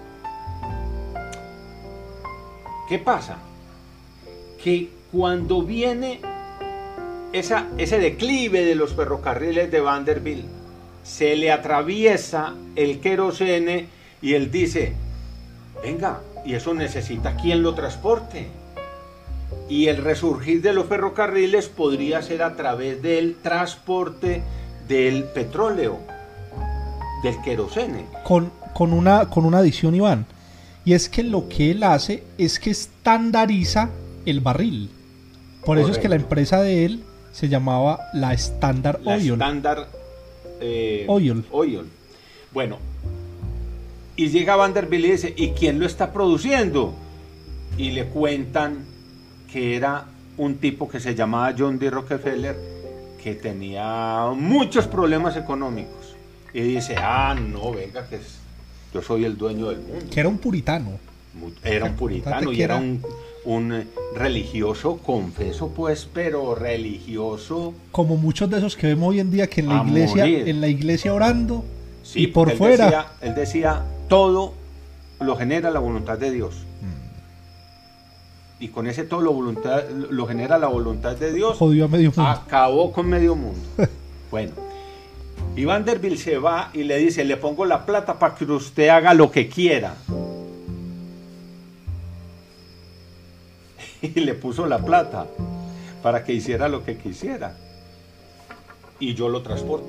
Speaker 2: ¿Qué pasa? Que cuando viene ese declive de los ferrocarriles de Vanderbilt, se le atraviesa el querosene y él dice, venga, y eso necesita quien lo transporte. Y el resurgir de los ferrocarriles podría ser a través del transporte del petróleo, del querosene.
Speaker 3: Con una adición, Iván. Y es que lo que él hace es que estandariza el barril. Por eso es que la empresa de él se llamaba la Standard
Speaker 2: La
Speaker 3: Oil.
Speaker 2: Standard
Speaker 3: Oil.
Speaker 2: Bueno, y llega Vanderbilt y dice, ¿y quién lo está produciendo? Y le cuentan que era un tipo que se llamaba John D. Rockefeller, que tenía muchos problemas económicos. Y dice, no, venga, yo soy el dueño del mundo.
Speaker 3: Que era un puritano.
Speaker 2: Era un puritano y era un religioso, confeso pues, pero religioso.
Speaker 3: Como muchos de esos que vemos hoy en día que
Speaker 2: A morir.
Speaker 3: en la iglesia orando,
Speaker 2: Sí,
Speaker 3: y por
Speaker 2: él
Speaker 3: fuera.
Speaker 2: él decía, todo lo genera la voluntad de Dios. Y con ese todo lo genera la voluntad de Dios.
Speaker 3: Jodió a medio mundo.
Speaker 2: Acabó con medio mundo. Bueno, y Vanderbilt se va y le dice, le pongo la plata para que usted haga lo que quiera. Y le puso la plata para que hiciera lo que quisiera. Y yo lo transporto.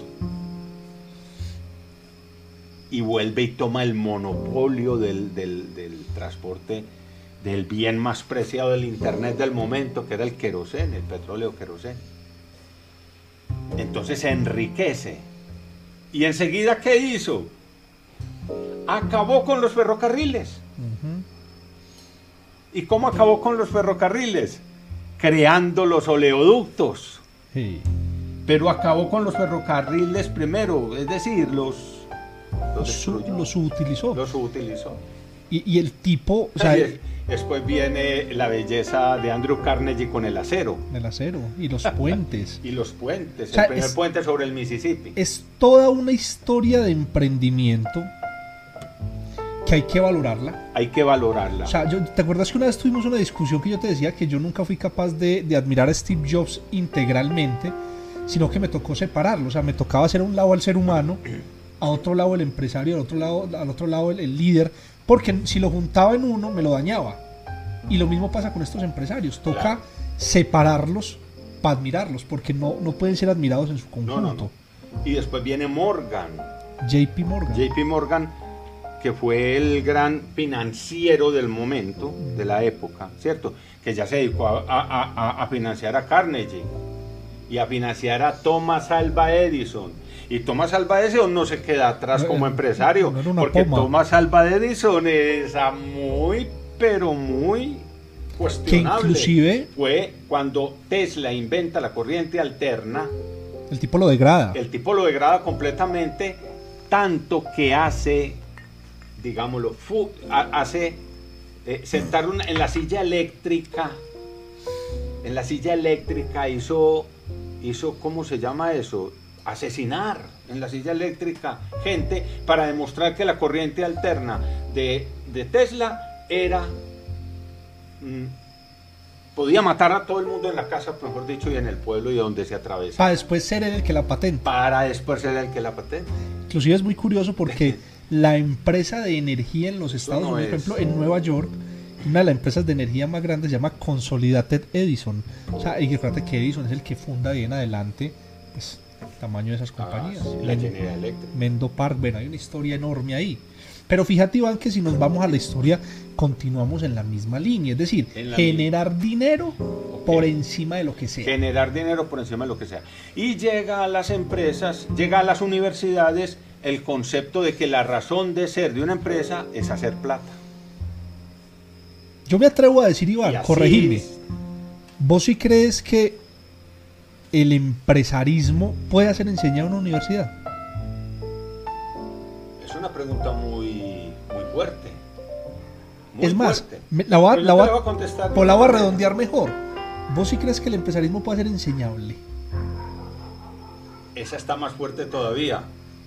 Speaker 2: Y vuelve y toma el monopolio del transporte del bien más preciado del internet del momento, que era el querosene, el petróleo querosene. Entonces se enriquece. Y enseguida, ¿qué hizo? Acabó con los ferrocarriles.
Speaker 3: Ujú.
Speaker 2: ¿Y cómo acabó con los ferrocarriles? Creando los oleoductos.
Speaker 3: Sí.
Speaker 2: Pero acabó con los ferrocarriles primero, es decir, los destruyó,
Speaker 3: Lo subutilizó.
Speaker 2: los utilizó.
Speaker 3: Y el tipo, o sea,
Speaker 2: Y después viene la belleza de Andrew Carnegie con el acero
Speaker 3: del acero y los puentes.
Speaker 2: y los puentes,
Speaker 3: O sea,
Speaker 2: el primer puente sobre el Mississippi.
Speaker 3: Es toda una historia de emprendimiento que hay que valorarla.
Speaker 2: Hay que valorarla.
Speaker 3: O sea, ¿te acuerdas que una vez tuvimos una discusión que yo te decía que yo nunca fui capaz de admirar a Steve Jobs integralmente, sino que me tocó separarlo? O sea, me tocaba hacer a un lado al ser humano, a otro lado el empresario, al otro lado el líder, porque si lo juntaba en uno me lo dañaba. Y lo mismo pasa con estos empresarios. Toca
Speaker 2: Claro.
Speaker 3: separarlos para admirarlos, porque no pueden ser admirados en su conjunto.
Speaker 2: No. Y después viene Morgan,
Speaker 3: JP Morgan.
Speaker 2: JP Morgan, que fue el gran financiero del momento, de la época, ¿cierto? Que ya se dedicó a financiar a Carnegie y a financiar a Thomas Alva Edison. Y Thomas Alva Edison no se queda atrás como empresario,
Speaker 3: no era una
Speaker 2: porque
Speaker 3: poma.
Speaker 2: Thomas Alva Edison es muy, pero muy
Speaker 3: Que
Speaker 2: cuestionable.
Speaker 3: inclusive
Speaker 2: Fue cuando Tesla inventa la corriente alterna.
Speaker 3: el tipo lo degrada.
Speaker 2: El tipo lo degrada completamente, tanto que hace, digámoslo, sentar en la silla eléctrica. En la silla eléctrica hizo, ¿cómo se llama eso? Asesinar en la silla eléctrica gente para demostrar que la corriente alterna de Tesla era podía matar a todo el mundo en la casa, mejor dicho, y en el pueblo y donde se atraviesa.
Speaker 3: Para después ser él el que la patente.
Speaker 2: Para después ser el que la patente.
Speaker 3: Inclusive es muy curioso porque la empresa de energía en los Estados
Speaker 2: no
Speaker 3: Unidos, por
Speaker 2: es.
Speaker 3: ejemplo, en Nueva York, una de las empresas de energía más grandes se llama Consolidated Edison. O sea, y que fíjate que Edison es el que funda de ahí en adelante pues, el tamaño de esas compañías.
Speaker 2: Sí, la General Electric.
Speaker 3: Menlo Park, bueno, hay una historia enorme ahí. Pero fíjate, Iván, que si nos vamos a la historia, continuamos en la misma línea. Es decir, generar dinero por encima de lo que sea.
Speaker 2: Generar dinero por encima de lo que sea. Y llega a las empresas, llega a las universidades el concepto de que la razón de ser de una empresa es hacer plata.
Speaker 3: Yo me atrevo a decir, Iván, corregime.
Speaker 2: Es.
Speaker 3: ¿Vos sí crees que el empresarismo puede ser enseñado en una universidad?
Speaker 2: Es una pregunta muy fuerte. Muy
Speaker 3: es más,
Speaker 2: fuerte.
Speaker 3: la voy
Speaker 2: a contestar.
Speaker 3: Pues la voy a redondear mejor. ¿Vos sí crees que el empresarismo puede ser enseñable?
Speaker 2: Esa está más fuerte todavía.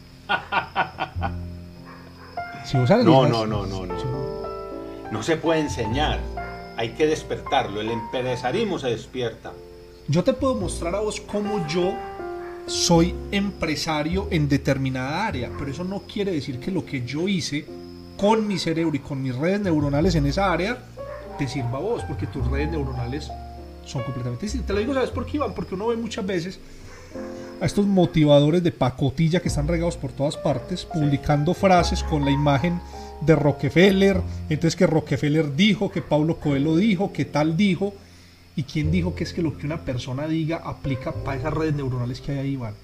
Speaker 3: Si vos analizas-
Speaker 2: No. No se puede enseñar. Hay que despertarlo. El empresarismo se despierta.
Speaker 3: Yo te puedo mostrar a vos cómo yo soy empresario en determinada área, pero eso no quiere decir que lo que yo hice con mi cerebro y con mis redes neuronales en esa área te sirva a vos, porque tus redes neuronales son completamente distintas. Te lo digo, ¿sabes por qué, Iván? Porque uno ve muchas veces a estos motivadores de pacotilla que están regados por todas partes, publicando frases con la imagen de Rockefeller, entonces que Rockefeller dijo, que Paulo Coelho dijo, que tal dijo, y quién dijo que es que lo que una persona diga aplica para esas redes neuronales que hay ahí, Iván.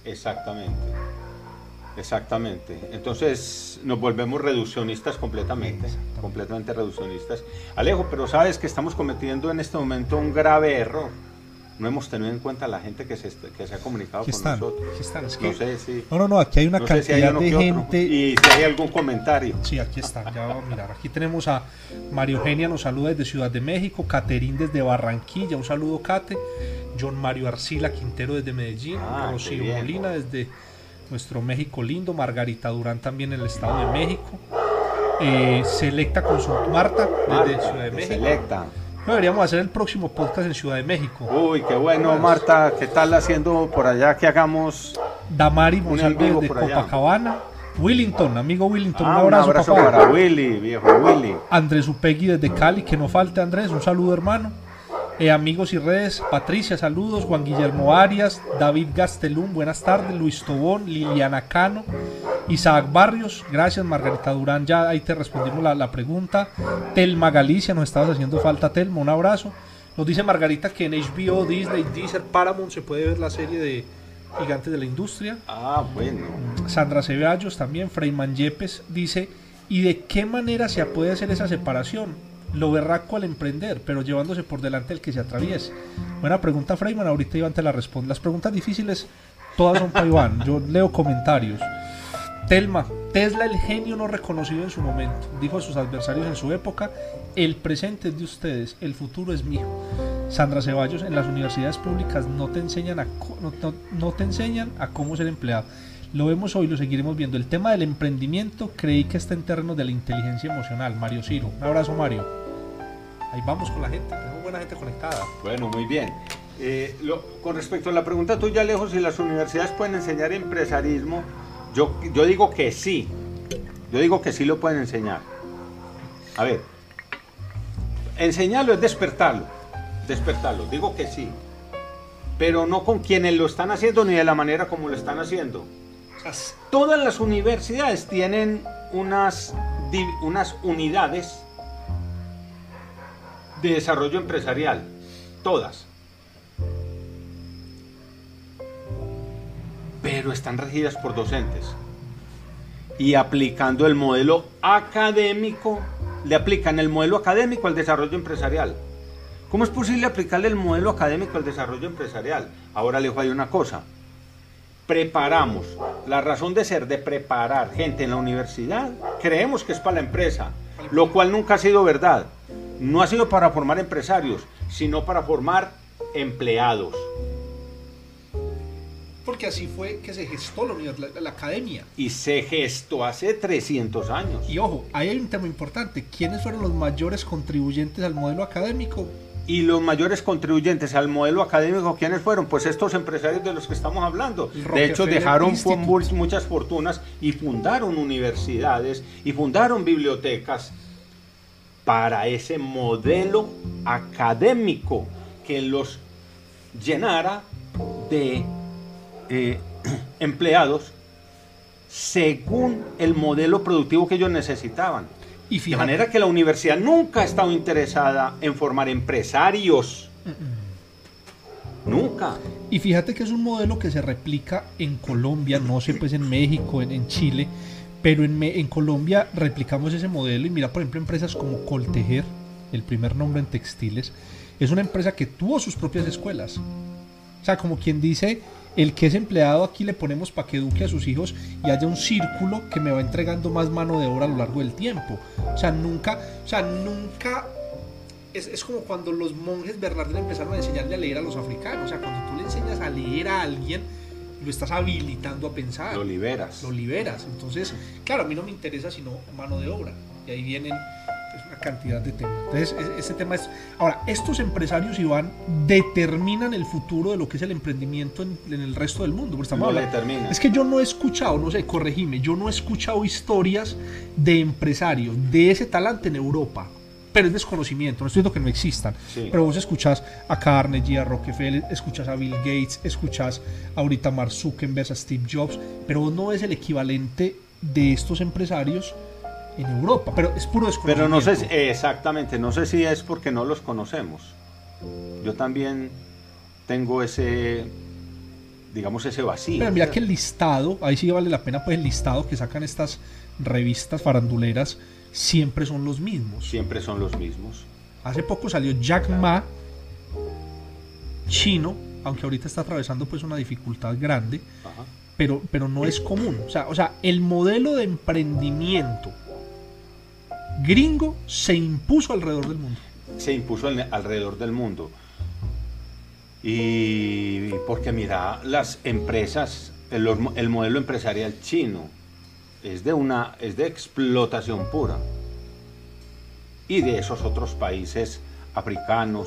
Speaker 2: Exactamente. Entonces nos volvemos reduccionistas completamente reduccionistas. Alejo, pero sabes que estamos cometiendo en este momento un grave error. No hemos tenido en cuenta a la gente que se ha comunicado con nosotros.
Speaker 3: Aquí están, es
Speaker 2: No
Speaker 3: que...
Speaker 2: sé si...
Speaker 3: No, aquí hay una
Speaker 2: no
Speaker 3: cantidad
Speaker 2: sé si hay uno
Speaker 3: de
Speaker 2: que otro.
Speaker 3: gente...
Speaker 2: Y si hay algún comentario.
Speaker 3: Sí, aquí están, ya vamos a mirar. Aquí tenemos a Mario Eugenia, nos saluda desde Ciudad de México, Caterín desde Barranquilla, un saludo Cate, John Mario Arcila Quintero desde Medellín,
Speaker 2: qué
Speaker 3: Rocío
Speaker 2: bien.
Speaker 3: Molina desde nuestro México lindo, Margarita Durán también en el Estado de México, Selecta Consult Marta desde Ciudad de México.
Speaker 2: Selecta.
Speaker 3: Deberíamos hacer el próximo podcast en Ciudad de México.
Speaker 2: Uy, qué bueno, Marta. ¿Qué tal haciendo por allá que hagamos?
Speaker 3: Damari
Speaker 2: Un
Speaker 3: González
Speaker 2: en vivo
Speaker 3: desde
Speaker 2: por allá.
Speaker 3: Willington, amigo Willington,
Speaker 2: Un abrazo
Speaker 3: papá.
Speaker 2: para Willy, viejo Willy.
Speaker 3: Andrés Upegui desde Cali, que no falte Andrés, un saludo hermano. Amigos y redes, Patricia, saludos, Juan Guillermo Arias, David Gastelum, buenas tardes, Luis Tobón, Liliana Cano, Isaac Barrios, gracias, Margarita Durán, ya ahí te respondimos la pregunta. Telma Galicia, nos estabas haciendo falta, Telma, un abrazo. Nos dice Margarita que en HBO, Disney, Deezer, Paramount se puede ver la serie de Gigantes de la Industria.
Speaker 2: Ah, bueno.
Speaker 3: Sandra Ceballos también, Freyman Yepes dice, ¿y de qué manera se puede hacer esa separación? Lo berraco al emprender, pero llevándose por delante el que se atraviese. Buena pregunta, Freyman, ahorita Iván te la responde. Las preguntas difíciles todas son para Iván, yo leo comentarios. Telma, Tesla el genio no reconocido en su momento, dijo a sus adversarios en su época, el presente es de ustedes, el futuro es mío. Sandra Ceballos, en las universidades públicas no te enseñan a cómo ser empleado. Lo vemos hoy, lo seguiremos viendo. El tema del emprendimiento creí que está en terrenos de la inteligencia emocional. Mario Ciro, un abrazo, Mario. Ahí vamos con la gente, tenemos buena gente conectada.
Speaker 2: Bueno, muy bien. Con respecto a la pregunta tuya, Alejo, si las universidades pueden enseñar empresarismo, yo digo que sí. Yo digo que sí lo pueden enseñar. A ver, enseñarlo es despertarlo. Digo que sí. Pero no con quienes lo están haciendo ni de la manera como lo están haciendo. Todas las universidades tienen unas unidades de desarrollo empresarial, todas, pero están regidas por docentes y aplicando el modelo académico, le aplican el modelo académico al desarrollo empresarial. ¿Cómo es posible aplicarle el modelo académico al desarrollo empresarial? Ahora le hay una cosa. Preparamos, la razón de ser de preparar gente en la universidad, creemos que es para la empresa, lo cual nunca ha sido verdad. No ha sido para formar empresarios, sino para formar empleados.
Speaker 3: Porque así fue que se gestó la academia.
Speaker 2: Y se gestó hace 300 años.
Speaker 3: Y ojo, ahí hay un tema importante. ¿Quiénes fueron los mayores contribuyentes al modelo académico?
Speaker 2: Y los mayores contribuyentes al modelo académico, ¿quiénes fueron? Pues estos empresarios de los que estamos hablando. De hecho, dejaron muchas fortunas y fundaron universidades y fundaron bibliotecas para ese modelo académico que los llenara de empleados según el modelo productivo que ellos necesitaban.
Speaker 3: Y
Speaker 2: de manera que la universidad nunca ha estado interesada en formar empresarios. Nunca.
Speaker 3: Y fíjate que es un modelo que se replica en Colombia, no sé, pues en México, en Chile, pero en Colombia replicamos ese modelo. Y mira, por ejemplo, empresas como Coltejer, el primer nombre en textiles, es una empresa que tuvo sus propias escuelas. O sea, como quien dice, el que es empleado aquí le ponemos para que eduque a sus hijos y haya un círculo que me va entregando más mano de obra a lo largo del tiempo. O sea, nunca es como cuando los monjes bernardinos empezaron a enseñarle a leer a los africanos. O sea, cuando tú le enseñas a leer a alguien, lo estás habilitando a pensar.
Speaker 2: Lo liberas.
Speaker 3: Entonces, claro, a mí no me interesa sino mano de obra. Y ahí vienen una cantidad de temas. Entonces, ese tema es... Ahora, estos empresarios, Iván, determinan el futuro de lo que es el emprendimiento en el resto del mundo.
Speaker 2: Lo determinan.
Speaker 3: Es que yo no he escuchado, no sé, corregime, yo no he escuchado historias de empresarios de ese talante en Europa. Pero es desconocimiento, no estoy diciendo que no existan. Sí. Pero vos escuchás a Carnegie, a Rockefeller, escuchás a Bill Gates, escuchás ahorita a Mark Zuckerberg, a Steve Jobs, pero vos no es el equivalente de estos empresarios en Europa, pero es puro desconocimiento.
Speaker 2: Pero no sé, exactamente, no sé si es porque no los conocemos. Yo también tengo ese, digamos, ese vacío.
Speaker 3: Pero mira que el listado, ahí sí vale la pena, pues el listado que sacan estas revistas faranduleras siempre son los mismos.
Speaker 2: Siempre son los mismos.
Speaker 3: Hace poco salió Jack Ma, chino, aunque ahorita está atravesando pues una dificultad grande. Ajá. Pero no es común. O sea, el modelo de emprendimiento gringo se impuso alrededor del mundo.
Speaker 2: Se impuso alrededor del mundo. Y porque mira, las empresas, el modelo empresarial chino es de explotación pura. Y de esos otros países africanos,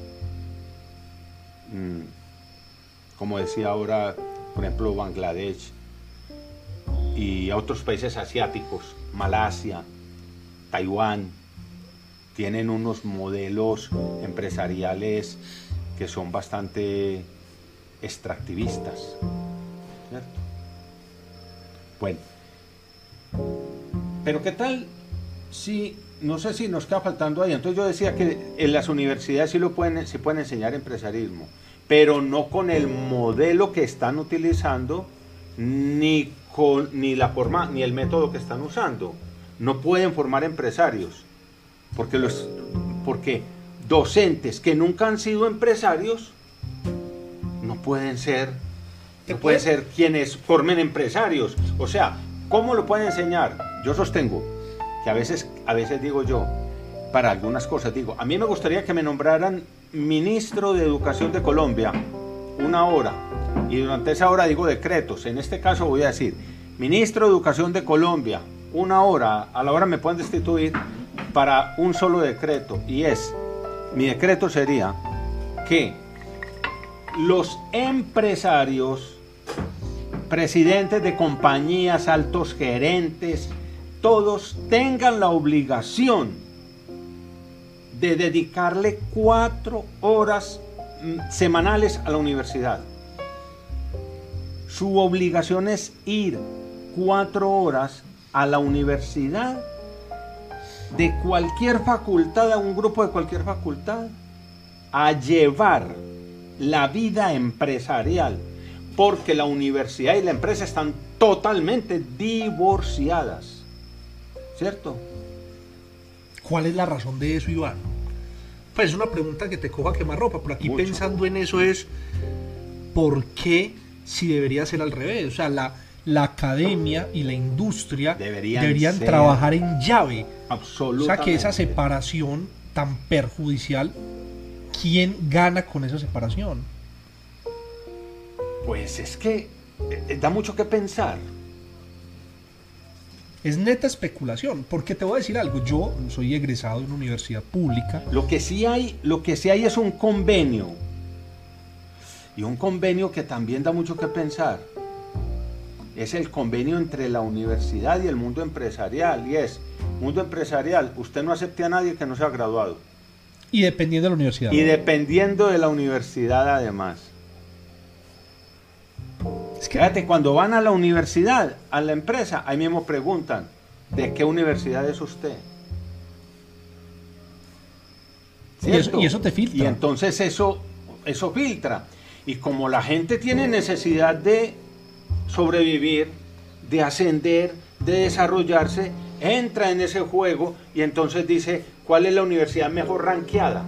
Speaker 2: como decía ahora, por ejemplo, Bangladesh, y a otros países asiáticos, Malasia, Taiwán, tienen unos modelos empresariales que son bastante extractivistas, ¿cierto? Bueno, pero ¿qué tal si, no sé si nos queda faltando ahí? Entonces yo decía que en las universidades sí pueden enseñar empresarismo, pero no con el modelo que están utilizando, ni la forma, ni el método que están usando. No pueden formar empresarios, porque docentes que nunca han sido empresarios no pueden ser quienes formen empresarios. O sea, ¿cómo lo pueden enseñar? Yo sostengo que a veces digo yo, para algunas cosas digo, a mí me gustaría que me nombraran ministro de Educación de Colombia una hora, y durante esa hora digo decretos. En este caso voy a decir, ministro de Educación de Colombia, una hora, a la hora me pueden destituir para un solo decreto, y mi decreto sería que los empresarios, presidentes de compañías, altos gerentes, todos tengan la obligación de dedicarle 4 horas semanales a la universidad. Su obligación es ir 4 horas a la universidad de cualquier facultad, a un grupo de cualquier facultad, a llevar la vida empresarial, porque la universidad y la empresa están totalmente divorciadas, ¿cierto?
Speaker 3: ¿Cuál es la razón de eso, Iván? Pues es una pregunta que te coja quemarropa, pero aquí
Speaker 2: Mucho.
Speaker 3: Pensando en eso es, ¿por qué si debería ser al revés? O sea, la academia y la industria deberían trabajar en llave.
Speaker 2: Absolutamente.
Speaker 3: O sea, que esa separación tan perjudicial, ¿quién gana con esa separación?
Speaker 2: Pues es que da mucho que pensar.
Speaker 3: Es neta especulación, porque te voy a decir algo, yo soy egresado de una universidad pública.
Speaker 2: Lo que sí hay es un convenio. Y un convenio que también da mucho que pensar. Es el convenio entre la universidad y el mundo empresarial. Y es, mundo empresarial, usted no acepte a nadie que no sea graduado.
Speaker 3: Y dependiendo de la universidad.
Speaker 2: Y dependiendo de la universidad además. Es que fíjate, cuando van a la universidad, a la empresa, ahí mismo preguntan, ¿de qué universidad es usted?
Speaker 3: Y eso te filtra.
Speaker 2: Y entonces eso filtra. Y como la gente tiene necesidad de sobrevivir, de ascender, de desarrollarse, entra en ese juego y entonces dice, ¿cuál es la universidad mejor rankeada?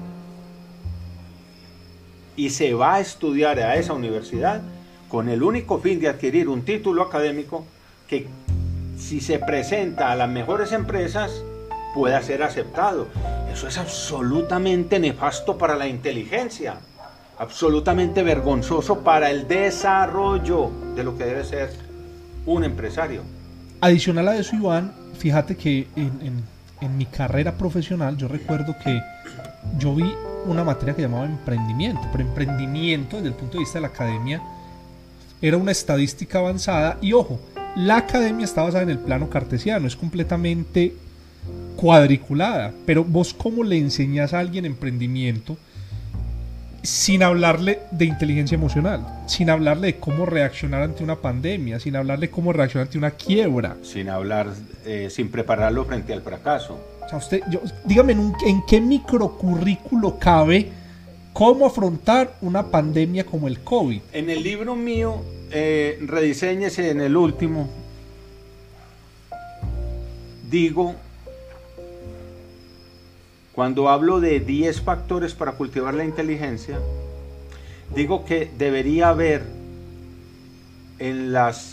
Speaker 2: Y se va a estudiar a esa universidad con el único fin de adquirir un título académico que, si se presenta a las mejores empresas, pueda ser aceptado. Eso es absolutamente nefasto para la inteligencia, absolutamente vergonzoso para el desarrollo de lo que debe ser un empresario.
Speaker 3: Adicional a eso, Iván, fíjate que en mi carrera profesional yo recuerdo que yo vi una materia que llamaba emprendimiento, pero emprendimiento desde el punto de vista de la academia era una estadística avanzada y ojo, la academia está basada en el plano cartesiano, es completamente cuadriculada, pero vos cómo le enseñas a alguien emprendimiento sin hablarle de inteligencia emocional, sin hablarle de cómo reaccionar ante una pandemia, sin hablarle de cómo reaccionar ante una quiebra,
Speaker 2: sin prepararlo frente al fracaso.
Speaker 3: O sea, dígame en qué microcurrículo cabe cómo afrontar una pandemia como el COVID.
Speaker 2: En el libro mío, Rediséñese, en el último, digo, cuando hablo de 10 factores para cultivar la inteligencia, digo que debería haber en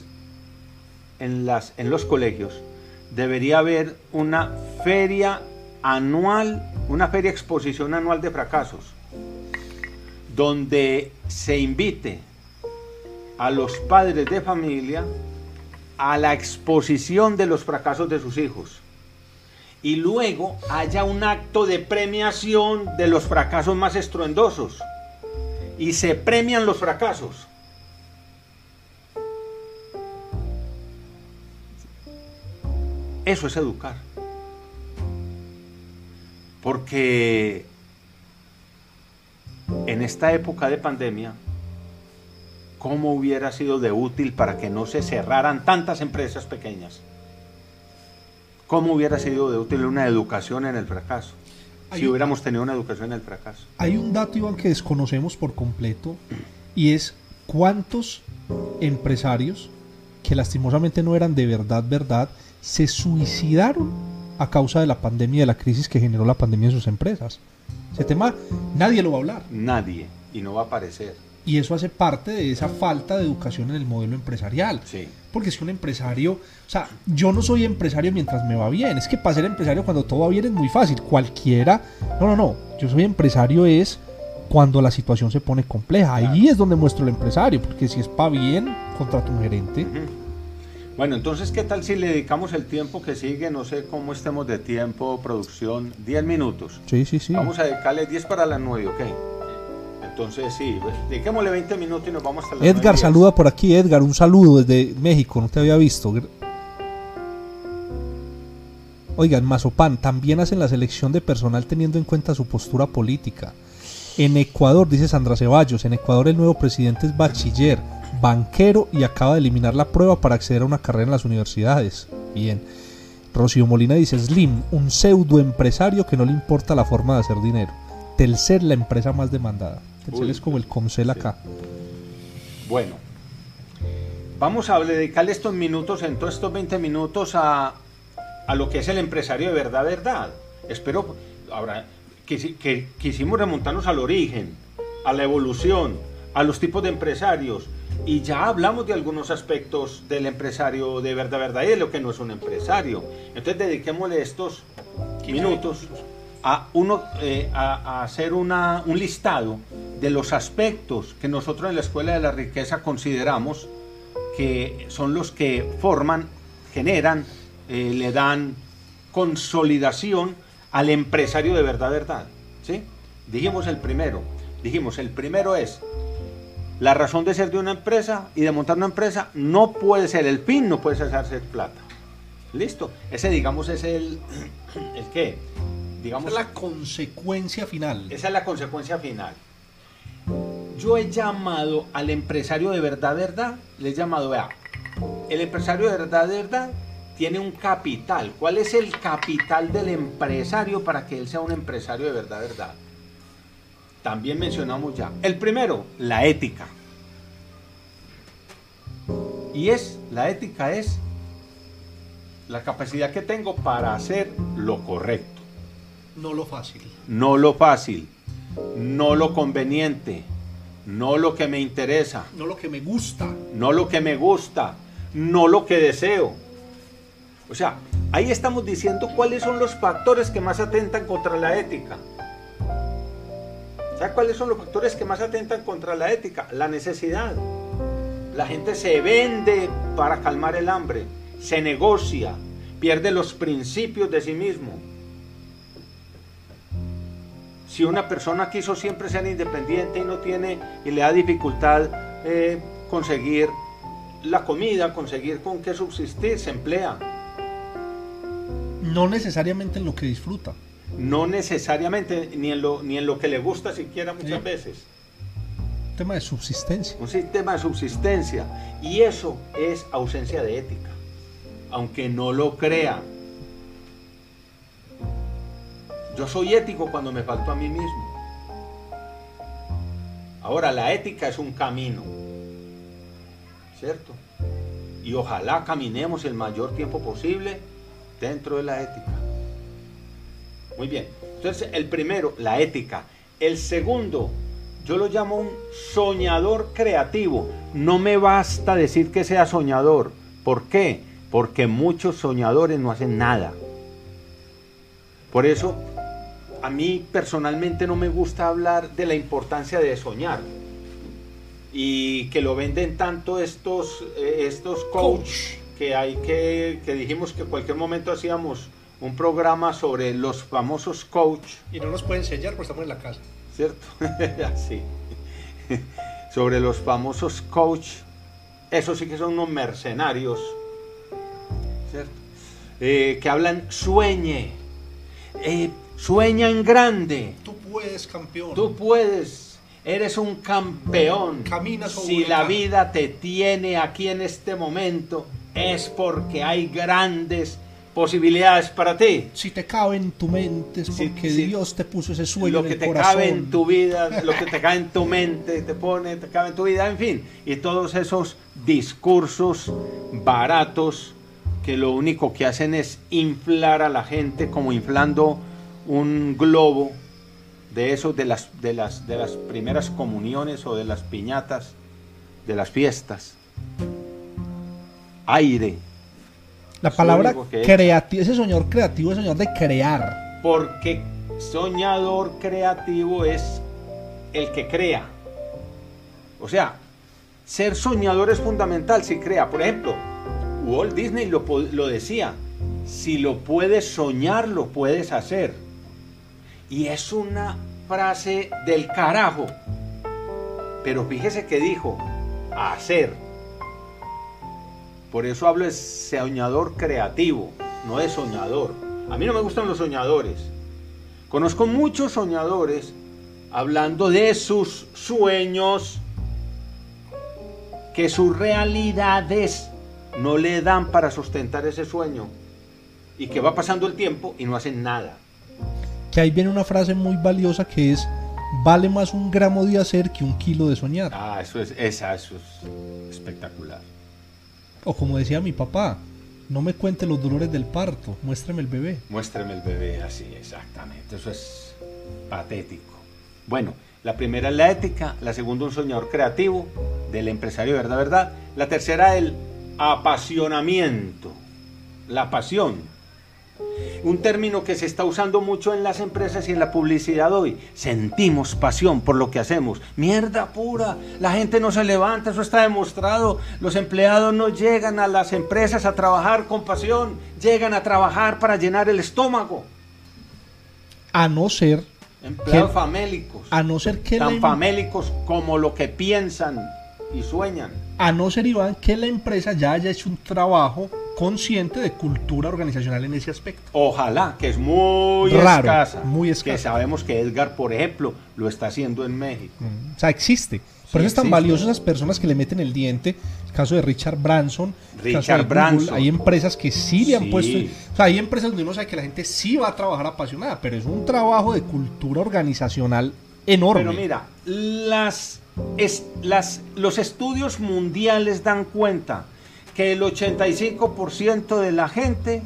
Speaker 2: los colegios, debería haber una feria anual, una feria exposición anual de fracasos, donde se invite a los padres de familia a la exposición de los fracasos de sus hijos y luego haya un acto de premiación de los fracasos más estruendosos y se premian los fracasos. Eso es educar, porque en esta época de pandemia, ¿cómo hubiera sido de útil para que no se cerraran tantas empresas pequeñas? ¿Cómo hubiera sido de útil una educación en el fracaso? Si hubiéramos tenido una educación en el fracaso.
Speaker 3: Hay un dato, Iván, que desconocemos por completo y es cuántos empresarios que lastimosamente no eran de verdad, se suicidaron a causa de la pandemia y de la crisis que generó la pandemia en sus empresas. Ese tema nadie lo va a hablar.
Speaker 2: Nadie, y no va a aparecer.
Speaker 3: Y eso hace parte de esa falta de educación en el modelo empresarial.
Speaker 2: Sí.
Speaker 3: Porque es que un empresario, o sea, yo no soy empresario mientras me va bien. Es que para ser empresario cuando todo va bien es muy fácil. Cualquiera, no. Yo soy empresario es cuando la situación se pone compleja. Claro. Ahí es donde muestro el empresario, porque si es para bien, contrato un gerente.
Speaker 2: Bueno, entonces, ¿qué tal si le dedicamos el tiempo que sigue? No sé cómo estemos de tiempo, producción, 10 minutos.
Speaker 3: Sí.
Speaker 2: Vamos a dedicarle 10 para las 9, ¿ok? Entonces, sí, dediquémosle 20 minutos y nos vamos hasta las 9.
Speaker 3: Edgar saluda por aquí, Edgar, un saludo desde México, no te había visto. Oigan, Mazopán, también hacen la selección de personal teniendo en cuenta su postura política. En Ecuador, dice Sandra Ceballos, en Ecuador el nuevo presidente es bachiller, banquero y acaba de eliminar la prueba para acceder a una carrera en las universidades. Bien. Rocío Molina dice, Slim, un pseudo empresario que no le importa la forma de hacer dinero. Telcel, la empresa más demandada. Telcel es como el Comcel acá.
Speaker 2: Bueno, vamos a dedicarle estos minutos, en todos estos 20 minutos a lo que es el empresario de verdad. Espero, ahora, que quisimos remontarnos al origen, a la evolución, a los tipos de empresarios, y ya hablamos de algunos aspectos del empresario de verdad y de lo que no es un empresario. Entonces dediquémosle estos minutos a hacer un listado de los aspectos que nosotros en la Escuela de la Riqueza consideramos que son los que forman, generan, le dan consolidación al empresario de verdad, ¿sí? Dijimos el primero es la razón de ser de una empresa y de montar una empresa no puede ser el fin, no puede ser hacer plata. ¿Listo? Ese, digamos, es el qué, digamos,
Speaker 3: Esa es la consecuencia final.
Speaker 2: esa es la consecuencia final. Yo he llamado al empresario de verdad, le he llamado, vea, el empresario de verdad tiene un capital. ¿Cuál es el capital del empresario para que él sea un empresario de verdad? También mencionamos ya. El primero, la ética. Y la ética es la capacidad que tengo para hacer lo correcto.
Speaker 3: No lo fácil.
Speaker 2: No lo fácil, no lo conveniente, no lo que me interesa,
Speaker 3: No lo que me gusta.
Speaker 2: no lo que me gusta, no lo que deseo. O sea, ahí estamos diciendo cuáles son los factores que más atentan contra la ética. ¿Sabe cuáles son los factores que más atentan contra la ética? La necesidad. La gente se vende para calmar el hambre, se negocia, pierde los principios de sí mismo. Si una persona quiso siempre ser independiente y no tiene, y le da dificultad conseguir la comida, conseguir con qué subsistir, se emplea.
Speaker 3: No necesariamente en lo que disfruta.
Speaker 2: No necesariamente, ni en lo que le gusta siquiera muchas veces.
Speaker 3: Un tema de subsistencia.
Speaker 2: Un sistema de subsistencia. Y eso es ausencia de ética. Aunque no lo crea. Yo soy ético cuando me falto a mí mismo. Ahora, la ética es un camino, ¿cierto? Y ojalá caminemos el mayor tiempo posible dentro de la ética. Muy bien. Entonces, el primero, la ética. El segundo, yo lo llamo un soñador creativo. No me basta decir que sea soñador. ¿Por qué? Porque muchos soñadores no hacen nada. Por eso, a mí personalmente no me gusta hablar de la importancia de soñar. Y que lo venden tanto estos coach que dijimos que en cualquier momento hacíamos un programa sobre los famosos coach.
Speaker 3: Y no nos pueden sellar porque estamos en la casa.
Speaker 2: ¿Cierto? Así. Sobre los famosos coach. Esos sí que son unos mercenarios. ¿Cierto? Que hablan, sueña en grande.
Speaker 3: Tú puedes, campeón.
Speaker 2: Tú puedes. Eres un campeón.
Speaker 3: Camina sobre
Speaker 2: Si
Speaker 3: un
Speaker 2: la
Speaker 3: volcán.
Speaker 2: vida te tiene aquí en este momento, es porque hay grandes posibilidades para ti.
Speaker 3: Si te cabe en tu mente es
Speaker 2: Sí,
Speaker 3: porque
Speaker 2: sí.
Speaker 3: Dios te puso ese sueño
Speaker 2: Lo
Speaker 3: en
Speaker 2: que
Speaker 3: el
Speaker 2: te
Speaker 3: corazón.
Speaker 2: cabe en tu vida, lo que te cabe en tu mente, te cabe en tu vida, en fin. Y todos esos discursos baratos que lo único que hacen es inflar a la gente, como inflando un globo de esos de las primeras comuniones o de las piñatas, de las fiestas. Aire.
Speaker 3: La
Speaker 2: Es lo
Speaker 3: palabra
Speaker 2: único que es.
Speaker 3: creativo, ese soñador creativo es soñador de crear.
Speaker 2: Porque soñador creativo es el que crea. O sea, ser soñador es fundamental si crea. Por ejemplo, Walt Disney lo decía, si lo puedes soñar, lo puedes hacer. Y es una frase del carajo. Pero fíjese que dijo, hacer. Por eso hablo de soñador creativo, no de soñador. A mí no me gustan los soñadores. Conozco muchos soñadores hablando de sus sueños, que sus realidades no le dan para sustentar ese sueño y que va pasando el tiempo y no hacen nada.
Speaker 3: Que ahí viene una frase muy valiosa que es: vale más un gramo de hacer que un kilo de soñar.
Speaker 2: Eso es espectacular.
Speaker 3: O como decía mi papá, no me cuente los dolores del parto, muéstrame el bebé.
Speaker 2: Muéstrame el bebé, así, exactamente. Eso es patético. Bueno, la primera es la ética, la segunda un soñador creativo, del empresario de verdad. La tercera el apasionamiento, la pasión. Un término que se está usando mucho en las empresas y en la publicidad hoy. Sentimos pasión por lo que hacemos. Mierda pura. La gente no se levanta, eso está demostrado. Los empleados no llegan a las empresas a trabajar con pasión. Llegan a trabajar para llenar el estómago.
Speaker 3: A no ser
Speaker 2: Empleados famélicos.
Speaker 3: A no ser que
Speaker 2: tan famélicos como lo que piensan y sueñan.
Speaker 3: A no ser, Iván, que la empresa ya haya hecho un trabajo consciente de cultura organizacional en ese aspecto.
Speaker 2: Ojalá, que es muy
Speaker 3: raro,
Speaker 2: escasa.
Speaker 3: muy escasa.
Speaker 2: Que sabemos que Edgar, por ejemplo, lo está haciendo en México.
Speaker 3: O sea, existe. Por eso es tan valioso esas personas que le meten el diente. El caso de Richard Branson.
Speaker 2: Richard Branson.
Speaker 3: Hay empresas que sí le han puesto. O sea, hay empresas donde uno sabe que la gente sí va a trabajar apasionada, pero es un trabajo de cultura organizacional enorme.
Speaker 2: Pero mira, los estudios mundiales dan cuenta que el 85% de la gente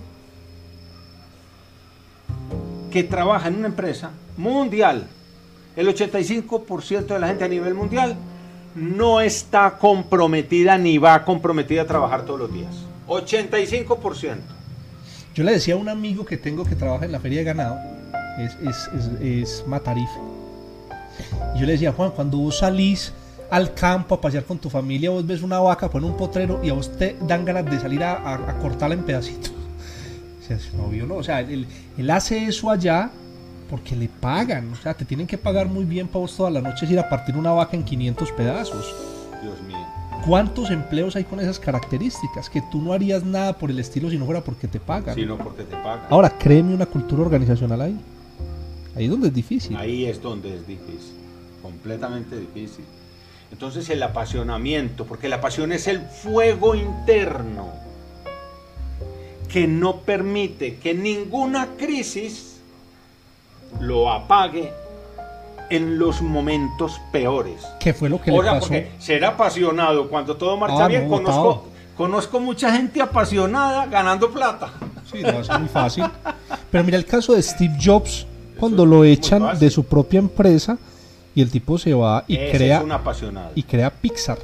Speaker 2: que trabaja en una empresa mundial, el 85% de la gente a nivel mundial no está comprometida ni va comprometida a trabajar todos los días. 85%.
Speaker 3: Yo le decía a un amigo que tengo que trabaja en la feria de ganado, es Matarife. Y yo le decía, Juan, cuando vos salís al campo a pasear con tu familia, vos ves una vaca, pones un potrero y a vos te dan ganas de salir a cortarla en pedacitos. O sea, no, obvio, no. O sea, él hace eso allá porque le pagan. O sea, te tienen que pagar muy bien para vos todas las noches ir a partir una vaca en 500 pedazos.
Speaker 2: Dios mío.
Speaker 3: ¿Cuántos empleos hay con esas características? Que tú no harías nada por el estilo si no fuera porque te pagan.
Speaker 2: Sino porque te pagan.
Speaker 3: Ahora, créeme una cultura organizacional ahí. Ahí es donde es difícil.
Speaker 2: Ahí es donde es difícil. Completamente difícil. Entonces el apasionamiento, porque la pasión es el fuego interno que no permite que ninguna crisis lo apague en los momentos peores.
Speaker 3: ¿Qué fue lo que le pasó?
Speaker 2: Porque ser apasionado cuando todo marcha bien, conozco mucha gente apasionada ganando plata.
Speaker 3: Sí, no, es muy fácil. Pero mira el caso de Steve Jobs, cuando lo echan de su propia empresa y el tipo se va y crea
Speaker 2: un apasionado.
Speaker 3: Y crea Pixar.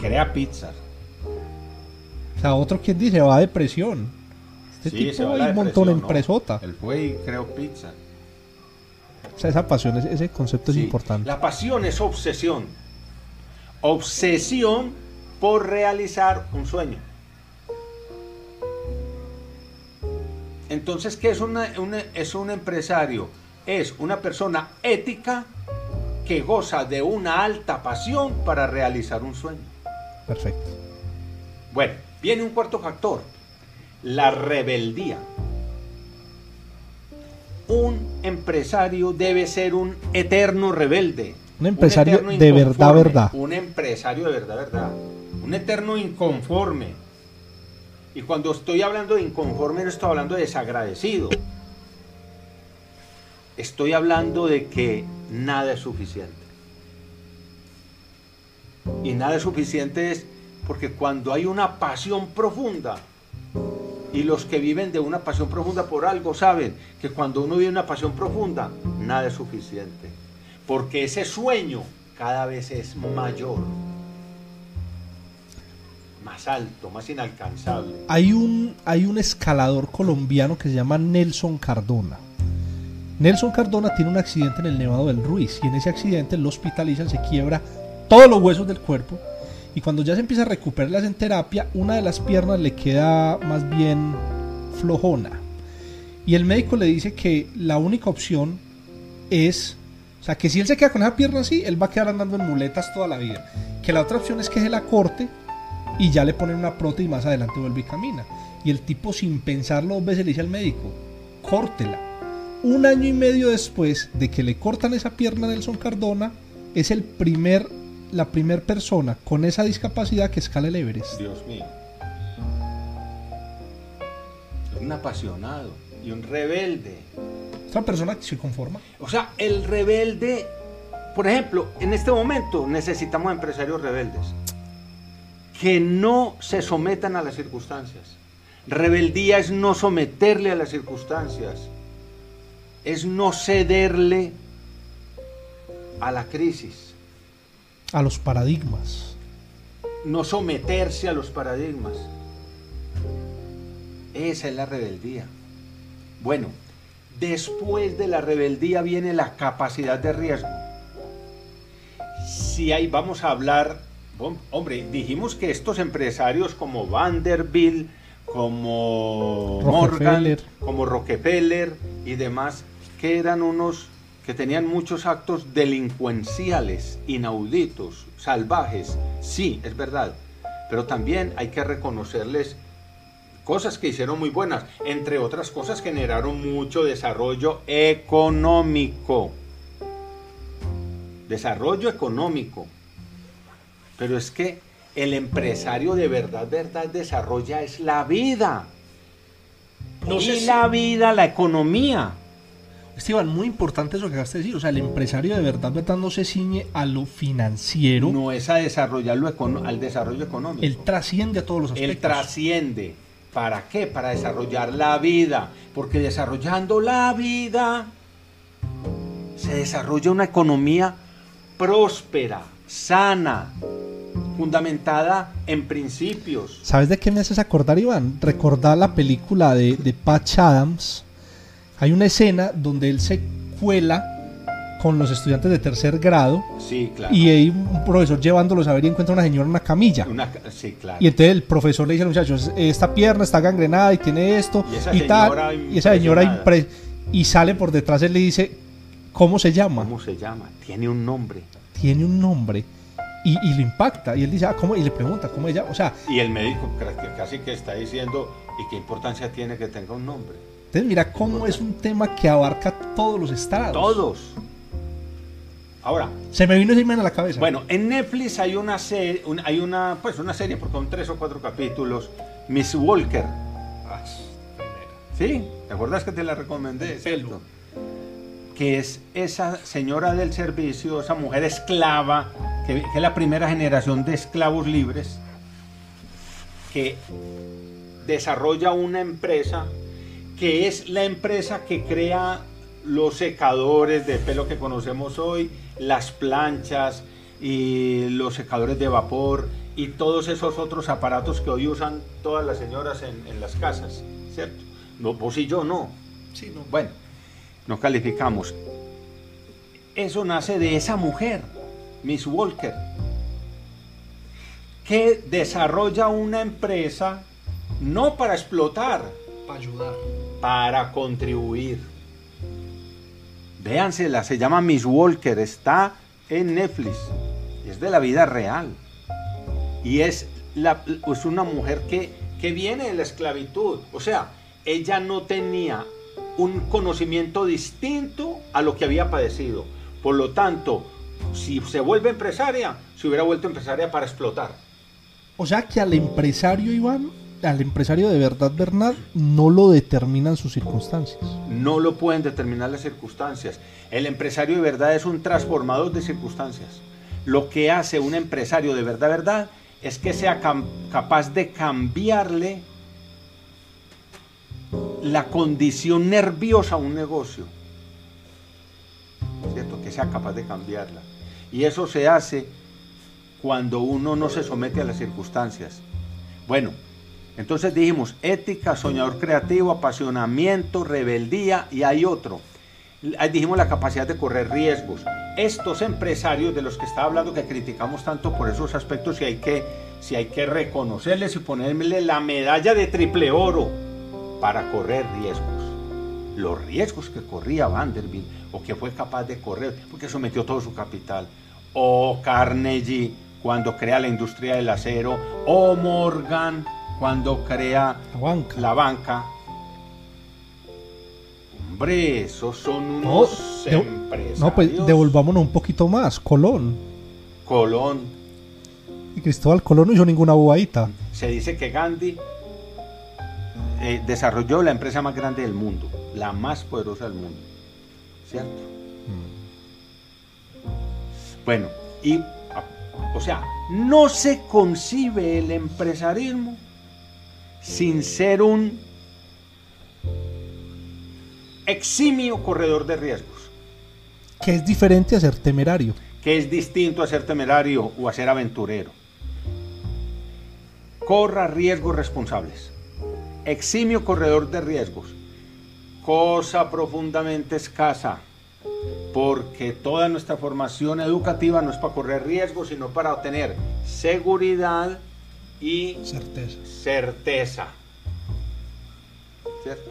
Speaker 3: O sea, otro quien dice va a depresión. Este tipo hay un montón de empresota.
Speaker 2: Él fue y creó Pixar.
Speaker 3: O sea, esa pasión, ese concepto es importante.
Speaker 2: La pasión es obsesión. Obsesión por realizar un sueño. Entonces, ¿qué es un empresario? Es una persona ética que goza de una alta pasión para realizar un sueño.
Speaker 3: Perfecto.
Speaker 2: Bueno, viene un cuarto factor, la rebeldía. Un empresario debe ser un eterno rebelde.
Speaker 3: Un empresario de verdad.
Speaker 2: Un empresario de verdad. Un eterno inconforme. Y cuando estoy hablando de inconforme no estoy hablando de desagradecido. Estoy hablando de que nada es suficiente. Y nada es suficiente es porque cuando hay una pasión profunda, y los que viven de una pasión profunda por algo saben que cuando uno vive una pasión profunda, nada es suficiente. Porque ese sueño cada vez es mayor, más alto, más inalcanzable.
Speaker 3: Hay un escalador colombiano que se llama Nelson Cardona. Nelson Cardona tiene un accidente en el Nevado del Ruiz y en ese accidente lo hospitalizan, se quiebra todos los huesos del cuerpo y cuando ya se empieza a recuperarlas en terapia, una de las piernas le queda más bien flojona y el médico le dice que la única opción es, o sea, que si él se queda con esa pierna así, él va a quedar andando en muletas toda la vida, que la otra opción es que se la corte y ya le ponen una prótesis y más adelante vuelve y camina. Y el tipo, sin pensarlo dos veces, le dice al médico, córtela. 1 año y medio después de que le cortan esa pierna a Nelson Cardona, es la primer persona con esa discapacidad que escala el Everest.
Speaker 2: Dios mío. Es un apasionado y un rebelde.
Speaker 3: Otra persona que se conforma.
Speaker 2: O sea, el rebelde, por ejemplo, en este momento necesitamos empresarios rebeldes que no se sometan a las circunstancias. Rebeldía es no someterle a las circunstancias, es no cederle a la crisis,
Speaker 3: a los paradigmas,
Speaker 2: no someterse a los paradigmas. Esa es la rebeldía. Bueno, después de la rebeldía viene la capacidad de riesgo. Si hay, vamos a hablar, hombre, dijimos que estos empresarios como Vanderbilt, como Morgan, como Rockefeller y demás, que eran unos que tenían muchos actos delincuenciales, inauditos, salvajes, sí, es verdad, pero también hay que reconocerles cosas que hicieron muy buenas, entre otras cosas generaron mucho desarrollo económico. Desarrollo económico. Pero es que el empresario de verdad desarrolla es la vida. La vida, la economía.
Speaker 3: Esteban, muy importante eso que acabas de decir. O sea, el empresario de verdad no se ciñe a lo financiero.
Speaker 2: No es a desarrollarlo al desarrollo económico.
Speaker 3: Él trasciende a todos los aspectos.
Speaker 2: Él trasciende. ¿Para qué? Para desarrollar la vida. Porque desarrollando la vida se desarrolla una economía próspera, sana, fundamentada en principios.
Speaker 3: ¿Sabes de qué me haces acordar, Iván? Recordar la película de Patch Adams. Hay una escena donde él se cuela con los estudiantes de tercer grado.
Speaker 2: Sí, claro.
Speaker 3: Y hay un profesor llevándolos a ver y encuentra una señora en una camilla.
Speaker 2: Sí, claro.
Speaker 3: Y entonces el profesor le dice a los muchachos, esta pierna está gangrenada y tiene esto y tal. Y esa señora y sale por detrás, él le dice, ¿cómo se llama?
Speaker 2: ¿Cómo se llama? Tiene un nombre.
Speaker 3: Tiene un nombre. Y lo impacta. Y él dice, ¿cómo? Y le pregunta, ¿cómo ella? O sea.
Speaker 2: Y el médico casi que está diciendo, ¿y qué importancia tiene que tenga un nombre?
Speaker 3: Entonces mira cómo es un tema que abarca todos los estrados.
Speaker 2: Todos. Ahora.
Speaker 3: Se me vino esa imagen a la cabeza.
Speaker 2: Bueno, en Netflix hay una serie, una serie, porque son 3 o 4 capítulos, Miss Walker. ¿Sí? ¿Te acuerdas que te la recomendé?
Speaker 3: Pelo.
Speaker 2: Que es esa señora del servicio, esa mujer esclava, que es la primera generación de esclavos libres, que desarrolla una empresa, que es la empresa que crea los secadores de pelo que conocemos hoy, las planchas y los secadores de vapor y todos esos otros aparatos que hoy usan todas las señoras en las casas, ¿cierto? No, vos y yo no.
Speaker 3: Sí, no.
Speaker 2: Bueno, nos calificamos. Eso nace de esa mujer, Miss Walker, que desarrolla una empresa no para explotar,
Speaker 3: para ayudar,
Speaker 2: para contribuir. Véansela, se llama Miss Walker, está en Netflix, es de la vida real y es una mujer que viene de la esclavitud, o sea, ella no tenía un conocimiento distinto a lo que había padecido, por lo tanto, si se vuelve empresaria, se hubiera vuelto empresaria para explotar.
Speaker 3: O sea que al empresario, Iván, al empresario de verdad, Bernard, no lo determinan sus circunstancias.
Speaker 2: No lo pueden determinar las circunstancias. El empresario de verdad es un transformador de circunstancias. Lo que hace un empresario de verdad, es que sea capaz de cambiarle la condición nerviosa a un negocio. ¿Cierto? Que sea capaz de cambiarla. Y eso se hace cuando uno no se somete a las circunstancias. Bueno, entonces dijimos ética, soñador creativo, apasionamiento, rebeldía y hay otro. Dijimos la capacidad de correr riesgos. Estos empresarios de los que estaba hablando, que criticamos tanto por esos aspectos, si hay que reconocerles y ponerle la medalla de triple oro para correr riesgos. Los riesgos que corría Vanderbilt o que fue capaz de correr porque sometió todo su capital. O Carnegie cuando crea la industria del acero. O Morgan cuando crea la banca. Hombre, esos son unos empresarios.
Speaker 3: No, pues devolvámonos un poquito más. Colón. Y Cristóbal Colón no hizo ninguna bobadita.
Speaker 2: Se dice que Gandhi desarrolló la empresa más grande del mundo, la más poderosa del mundo, ¿cierto? Bueno, o sea, no se concibe el empresarismo sin ser un eximio corredor de riesgos.
Speaker 3: Que es diferente a ser temerario.
Speaker 2: Que es distinto a ser temerario o a ser aventurero. Corra riesgos responsables. Eximio corredor de riesgos. cosa profundamente escasa, porque toda nuestra formación educativa no es para correr riesgos, sino para obtener seguridad y certeza. ¿Cierto?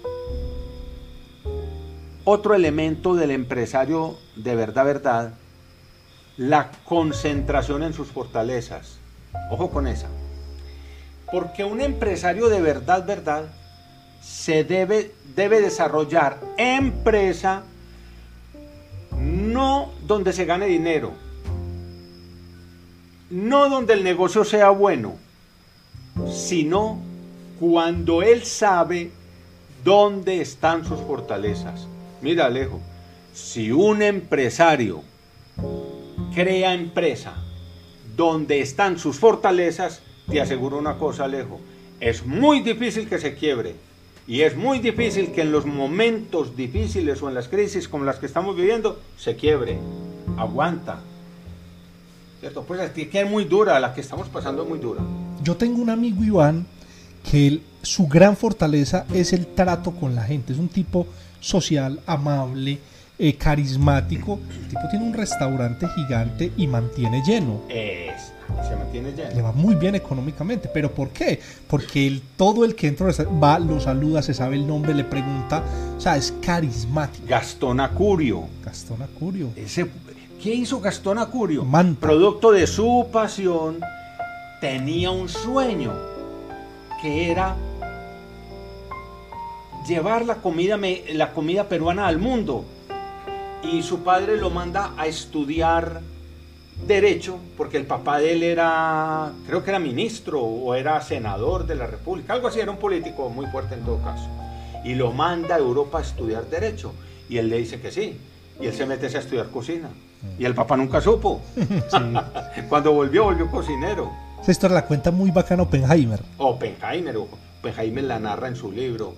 Speaker 2: Otro elemento del empresario de verdad, la concentración en sus fortalezas. Ojo con esa. Porque un empresario de verdad, se debe desarrollar empresa no donde se gane dinero, no donde el negocio sea bueno, sino cuando él sabe dónde están sus fortalezas. Mira, Alejo, si un empresario crea empresa donde están sus fortalezas, te aseguro una cosa, Alejo, es muy difícil que se quiebre y es muy difícil que en los momentos difíciles o en las crisis como las que estamos viviendo se quiebre. Aguanta, ¿cierto? Pues es que es muy dura, la que estamos pasando es muy dura.
Speaker 3: Yo tengo un amigo, Iván, que su gran fortaleza es el trato con la gente. Es un tipo social, amable, carismático. El tipo tiene un restaurante gigante y mantiene lleno.
Speaker 2: Se mantiene lleno.
Speaker 3: Le va muy bien económicamente. ¿Pero por qué? Porque todo el que entra va, lo saluda, se sabe el nombre, le pregunta. O sea, es carismático.
Speaker 2: Gastón Acurio. ¿Qué hizo Gastón Acurio?
Speaker 3: Manta.
Speaker 2: Producto de su pasión, tenía un sueño, que era llevar la comida peruana al mundo. Y su padre lo manda a estudiar Derecho, porque el papá de él creo que era ministro o era senador de la República, algo así, era un político muy fuerte en todo caso. Y lo manda a Europa a estudiar Derecho. Y él le dice que sí. Y él se mete a estudiar cocina. Y el papá nunca supo. Sí. Cuando volvió cocinero.
Speaker 3: Esa historia la cuenta muy bacana Oppenheimer.
Speaker 2: Oppenheimer la narra en su libro.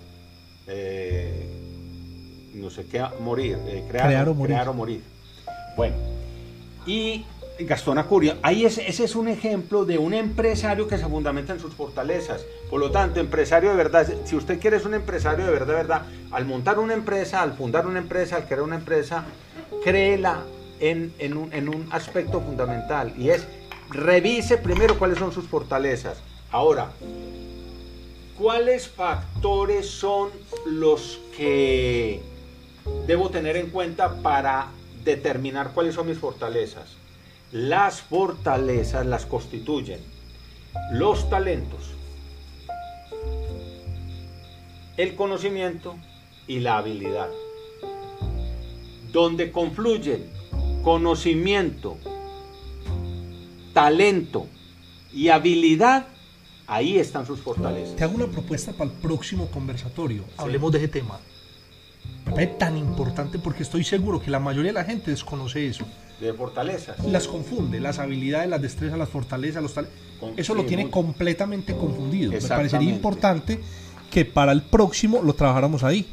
Speaker 2: No sé qué, crear o morir. Bueno, y Gastón Acurio, ese es un ejemplo de un empresario que se fundamenta en sus fortalezas. Por lo tanto, empresario de verdad, si usted quiere ser un empresario de verdad, al montar una empresa, al fundar una empresa, al crear una empresa, créela en un aspecto fundamental, y es revise primero cuáles son sus fortalezas. Ahora, ¿cuáles factores son los que debo tener en cuenta para determinar cuáles son mis fortalezas? Las fortalezas las constituyen los talentos, el conocimiento y la habilidad. Donde confluyen conocimiento, talento y habilidad, ahí están sus fortalezas.
Speaker 3: Te hago una propuesta para el próximo conversatorio. Sí. Hablemos de ese tema. Me parece tan importante porque estoy seguro que la mayoría de la gente desconoce eso.
Speaker 2: De fortalezas.
Speaker 3: Las confunde, las habilidades, las destrezas, las fortalezas, los talentos. Eso lo tiene completamente confundido. Me parecería importante que para el próximo lo trabajáramos ahí.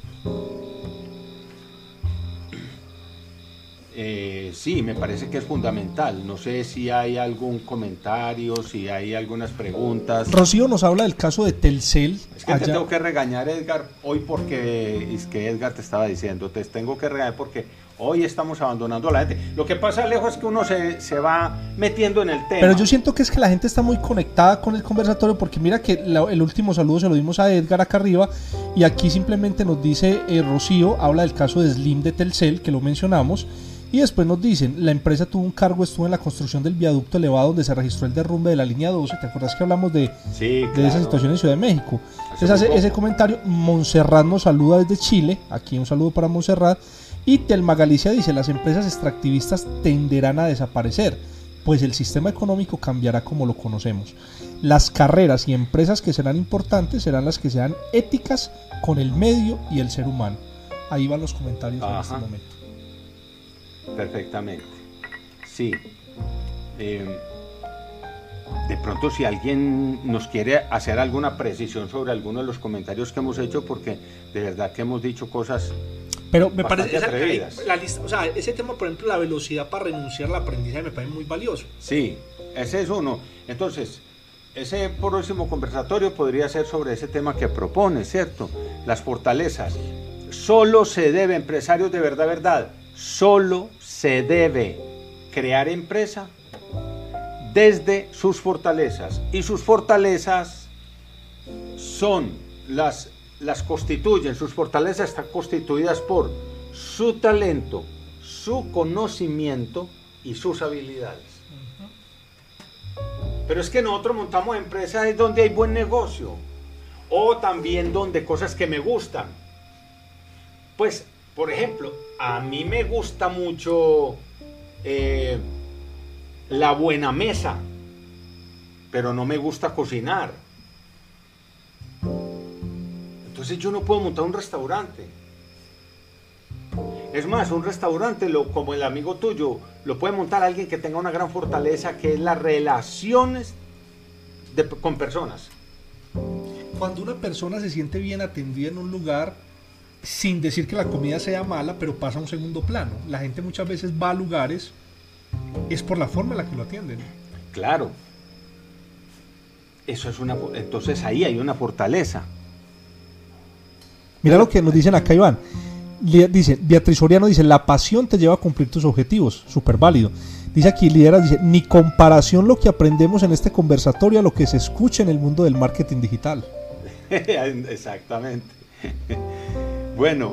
Speaker 2: Sí, me parece que es fundamental. No sé si hay algún comentario, si hay algunas preguntas.
Speaker 3: Rocío nos habla del caso de Telcel.
Speaker 2: Es que te tengo que regañar, Edgar, hoy porque es que Edgar te estaba diciendo, te tengo que regañar porque hoy estamos abandonando a la gente. Lo que pasa, Alejo, es que uno se va metiendo en el tema.
Speaker 3: Pero yo siento que es que la gente está muy conectada con el conversatorio, porque mira que el último saludo se lo dimos a Edgar acá arriba, y aquí simplemente nos dice Rocío, habla del caso de Slim de Telcel, que lo mencionamos. Y después nos dicen, la empresa tuvo un cargo, estuvo en la construcción del viaducto elevado donde se registró el derrumbe de la línea 12. ¿Te acuerdas que hablamos de esa situación en Ciudad de México? Entonces hace ese comentario. Montserrat nos saluda desde Chile, aquí un saludo para Montserrat. Y Telma Galicia dice, las empresas extractivistas tenderán a desaparecer, pues el sistema económico cambiará como lo conocemos. Las carreras y empresas que serán importantes serán las que sean éticas con el medio y el ser humano. Ahí van los comentarios en este momento.
Speaker 2: Perfectamente. Sí. De pronto si alguien nos quiere hacer alguna precisión sobre alguno de los comentarios que hemos hecho, porque de verdad que hemos dicho cosas,
Speaker 3: pero me parece
Speaker 2: atrevidas.
Speaker 3: La lista, o sea, ese tema, por ejemplo, la velocidad para renunciar al aprendizaje me parece muy valioso.
Speaker 2: Sí, ese es uno. Entonces, ese próximo conversatorio podría ser sobre ese tema que propone, ¿cierto? Las fortalezas. solo se debe, empresarios de verdad, verdad, solo se debe crear empresa desde sus fortalezas. Y sus fortalezas son las constituyen, sus fortalezas están constituidas por su talento, su conocimiento y sus habilidades. Pero es que nosotros montamos empresas donde hay buen negocio, o también donde cosas que me gustan. Pues, por ejemplo, a mí me gusta mucho la buena mesa, pero no me gusta cocinar. Entonces yo no puedo montar un restaurante. Es más, un restaurante, como el amigo tuyo, lo puede montar alguien que tenga una gran fortaleza, que es las relaciones con personas.
Speaker 3: Cuando una persona se siente bien atendida en un lugar, sin decir que la comida sea mala, pero pasa a un segundo plano. La gente muchas veces va a lugares, es por la forma en la que lo atienden.
Speaker 2: Claro. Entonces ahí hay una fortaleza.
Speaker 3: Mira lo que nos dicen acá, Iván. Dice, Beatriz Soriano dice, la pasión te lleva a cumplir tus objetivos. Súper válido. Dice aquí, Lidera, dice, ni comparación lo que aprendemos en este conversatorio a lo que se escucha en el mundo del marketing digital.
Speaker 2: Exactamente. Bueno,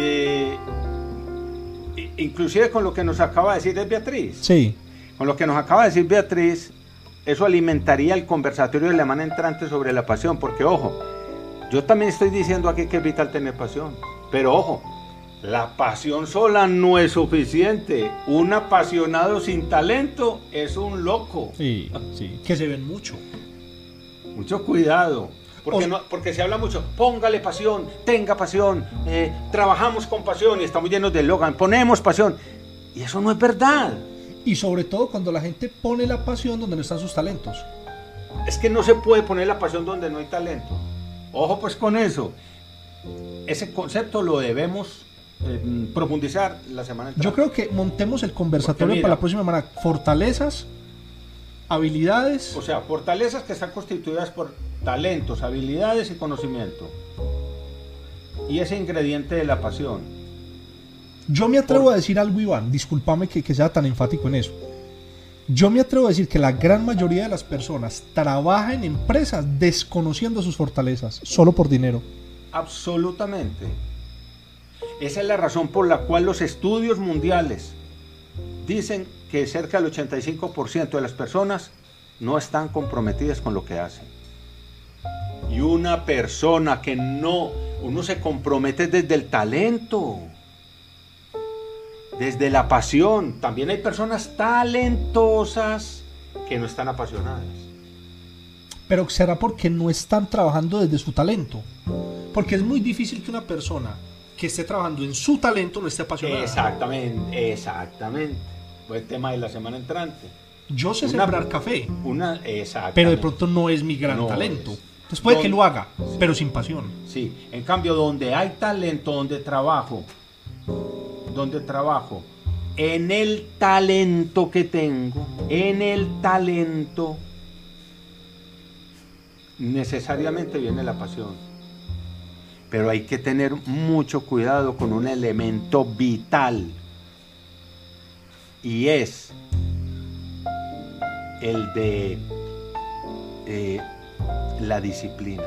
Speaker 2: inclusive con lo que nos acaba de decir Beatriz.
Speaker 3: Sí.
Speaker 2: Con lo que nos acaba de decir Beatriz, eso alimentaría el conversatorio de la semana entrante sobre la pasión, porque ojo, yo también estoy diciendo aquí que es vital tener pasión, pero ojo, la pasión sola no es suficiente. Un apasionado sin talento es un loco.
Speaker 3: Sí, sí. Que se ven mucho.
Speaker 2: Mucho cuidado. Porque se habla mucho, póngale pasión, tenga pasión, trabajamos con pasión y estamos llenos de eslogan, ponemos pasión. Y eso no es verdad.
Speaker 3: Y sobre todo cuando la gente pone la pasión donde no están sus talentos.
Speaker 2: Es que no se puede poner la pasión donde no hay talento. Ojo pues con eso. Ese concepto lo debemos profundizar la semana entrante.
Speaker 3: Yo creo que montemos el conversatorio para la próxima semana. Fortalezas, habilidades.
Speaker 2: O sea, fortalezas que están constituidas por talentos, habilidades y conocimiento. Y ese ingrediente de la pasión.
Speaker 3: Yo me atrevo a decir algo, Iván, discúlpame que sea tan enfático en eso. Yo me atrevo a decir que la gran mayoría de las personas trabaja en empresas desconociendo sus fortalezas, solo por dinero.
Speaker 2: Absolutamente. Esa es la razón por la cual los estudios mundiales dicen que cerca del 85% de las personas no están comprometidas con lo que hacen. Y una persona que uno se compromete desde el talento, desde la pasión. También hay personas talentosas que no están apasionadas.
Speaker 3: Pero será porque no están trabajando desde su talento. Porque es muy difícil que una persona que esté trabajando en su talento no esté apasionada.
Speaker 2: Exactamente. Fue el tema de la semana entrante.
Speaker 3: Yo sé sembrar café,
Speaker 2: exactamente,
Speaker 3: pero de pronto no es mi gran talento. Entonces puede que lo haga, sí, pero sin pasión.
Speaker 2: Sí, en cambio donde hay talento, donde trabajo en el talento que tengo, necesariamente viene la pasión. Pero hay que tener mucho cuidado con un elemento vital, y es el de la disciplina.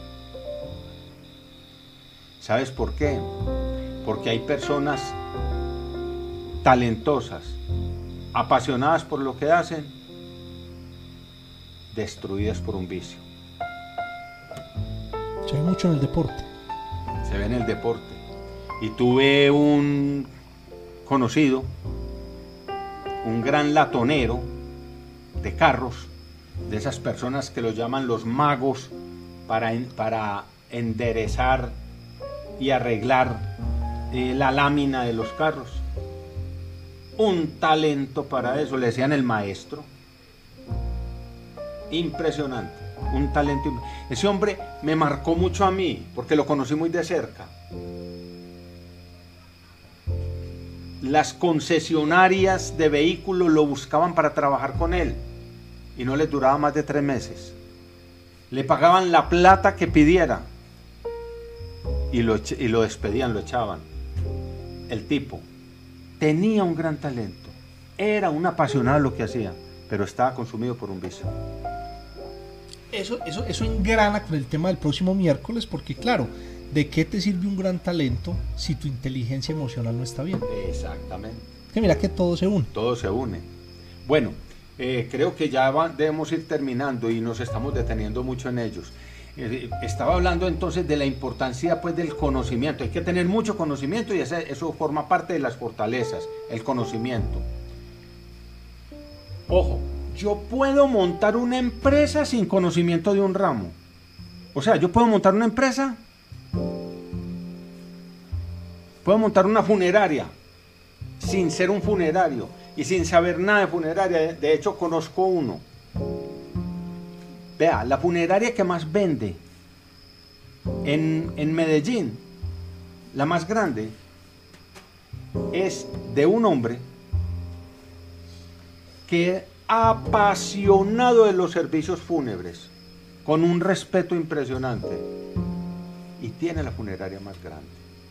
Speaker 2: ¿Sabes por qué? Porque hay personas talentosas, apasionadas por lo que hacen, destruidas por un vicio.
Speaker 3: Se ve mucho en el deporte.
Speaker 2: Se ve en el deporte. Y tuve un conocido, un gran latonero de carros, de esas personas que los llaman los magos para enderezar y arreglar la lámina de los carros. Un talento para eso, le decían el maestro. Impresionante, un talento. Ese hombre me marcó mucho a mí porque lo conocí muy de cerca. Las concesionarias de vehículos lo buscaban para trabajar con él y no les duraba más de 3 meses. Le pagaban la plata que pidiera y lo despedían, lo echaban. El tipo tenía un gran talento, era un apasionado de lo que hacía, pero estaba consumido por un vicio.
Speaker 3: Eso engrana con el tema del próximo miércoles, porque claro, ¿de qué te sirve un gran talento si tu inteligencia emocional no está bien?
Speaker 2: Exactamente.
Speaker 3: Que mira que todo se une.
Speaker 2: Todo se une. Bueno, creo que ya debemos ir terminando y nos estamos deteniendo mucho en ellos. Estaba hablando entonces de la importancia pues del conocimiento. Hay que tener mucho conocimiento y eso forma parte de las fortalezas, el conocimiento. Ojo, yo puedo montar una empresa sin conocimiento de un ramo. O sea, yo puedo montar una empresa, puedo montar una funeraria sin ser un funerario y sin saber nada de funeraria. De hecho, conozco uno. Vea, la funeraria que más vende en Medellín, la más grande, es de un hombre que apasionado de los servicios fúnebres, con un respeto impresionante, y tiene la funeraria más grande.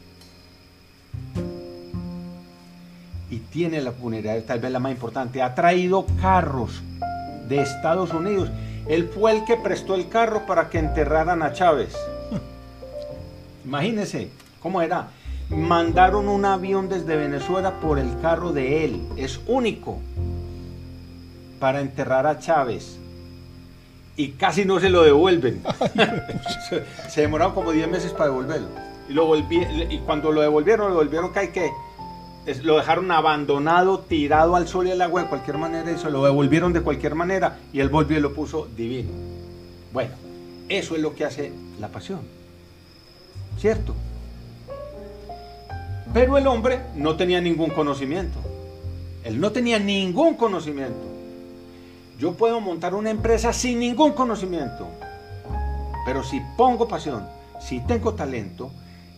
Speaker 2: Y tiene la funeraria tal vez la más importante. Ha traído carros de Estados Unidos. Él fue el que prestó el carro para que enterraran a Chávez. Imagínense cómo era. Mandaron un avión desde Venezuela por el carro de él. Es único. Para enterrar a Chávez. Y casi no se lo devuelven. Se demoraron como 10 meses para devolverlo. Y cuando lo devolvieron que lo dejaron abandonado, tirado al sol y al agua de cualquier manera, y se lo devolvieron de cualquier manera, y él volvió y lo puso divino. Bueno, eso es lo que hace la pasión, ¿cierto? Pero el hombre no tenía ningún conocimiento. Él no tenía ningún conocimiento. Yo puedo montar una empresa sin ningún conocimiento, pero si pongo pasión, si tengo talento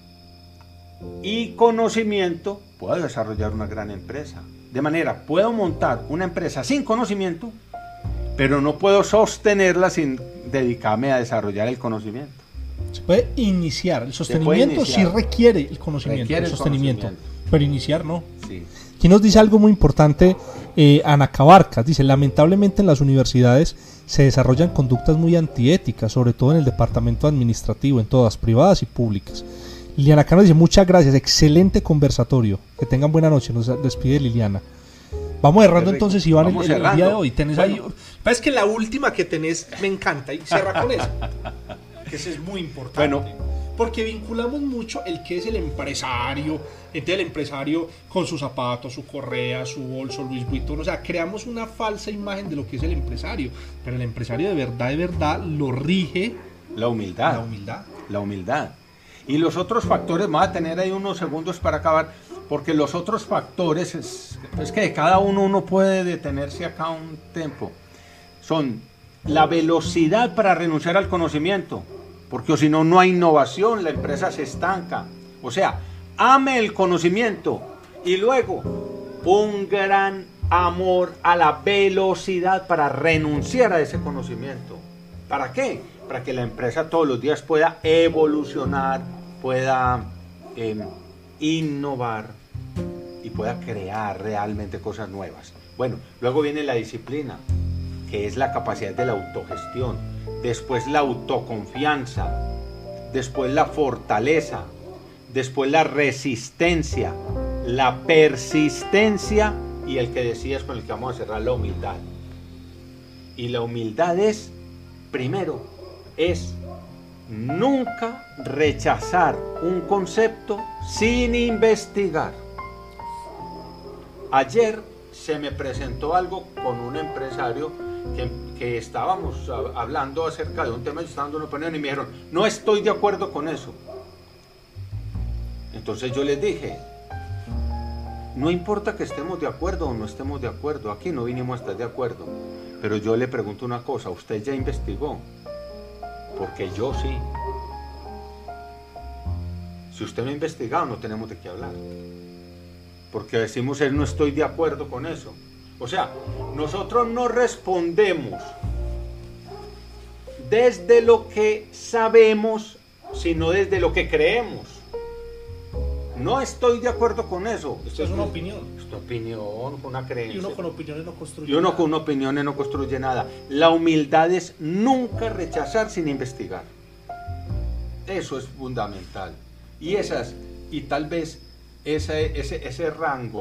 Speaker 2: y conocimiento, puedo desarrollar una gran empresa. De manera, puedo montar una empresa sin conocimiento, pero no puedo sostenerla sin dedicarme a desarrollar el conocimiento.
Speaker 3: Se puede iniciar. El sostenimiento sí requiere el conocimiento, el sostenimiento, pero iniciar no.
Speaker 2: Sí.
Speaker 3: Aquí nos dice algo muy importante Ana Cabarcas. Dice, lamentablemente en las universidades se desarrollan conductas muy antiéticas, sobre todo en el departamento administrativo, en todas, privadas y públicas. Liliana Cano dice, muchas gracias, excelente conversatorio, que tengan buena noche, nos despide Liliana. Vamos cerrando entonces, Iván, el día de hoy. Tenés ahí, es que la última que tenés me encanta, y cierra con esa, que eso es muy importante.
Speaker 2: Bueno,
Speaker 3: porque vinculamos mucho el que es el empresario, el empresario con sus zapatos, su correa, su bolso, Louis Vuitton, o sea, creamos una falsa imagen de lo que es el empresario, pero el empresario de verdad lo rige
Speaker 2: la humildad. La humildad. Y los otros factores, vamos a tener ahí unos segundos para acabar, porque los otros factores, es que de cada uno puede detenerse acá un tiempo, son la velocidad para renunciar al conocimiento, porque si no, no hay innovación, la empresa se estanca. O sea, ame el conocimiento y luego un gran amor a la velocidad para renunciar a ese conocimiento. ¿Para qué? Para que la empresa todos los días pueda evolucionar, pueda innovar y pueda crear realmente cosas nuevas. Bueno, luego viene la disciplina, que es la capacidad de la autogestión, después la autoconfianza, después la fortaleza, después la resistencia, la persistencia y el que decías con el que vamos a cerrar, la humildad. Y la humildad es, primero, es nunca rechazar un concepto sin investigar. Ayer se me presentó algo con un empresario que estábamos hablando acerca de un tema, yo estaba dando una opinión y me dijeron, no estoy de acuerdo con eso. Entonces yo les dije, no importa que estemos de acuerdo o no estemos de acuerdo, aquí no vinimos a estar de acuerdo, pero yo le pregunto una cosa, ¿usted ya investigó? Porque yo sí. Si usted no ha investigado, no tenemos de qué hablar. Porque decimos, no estoy de acuerdo con eso. O sea, nosotros no respondemos desde lo que sabemos sino desde lo que creemos. No estoy de acuerdo con eso.
Speaker 1: Esto es una opinión.
Speaker 2: Es una opinión, una creencia.
Speaker 1: Y uno con opiniones no construye
Speaker 2: Y uno
Speaker 1: nada.
Speaker 2: con opiniones no construye nada. La humildad es nunca rechazar sin investigar. Eso es fundamental. Y tal vez ese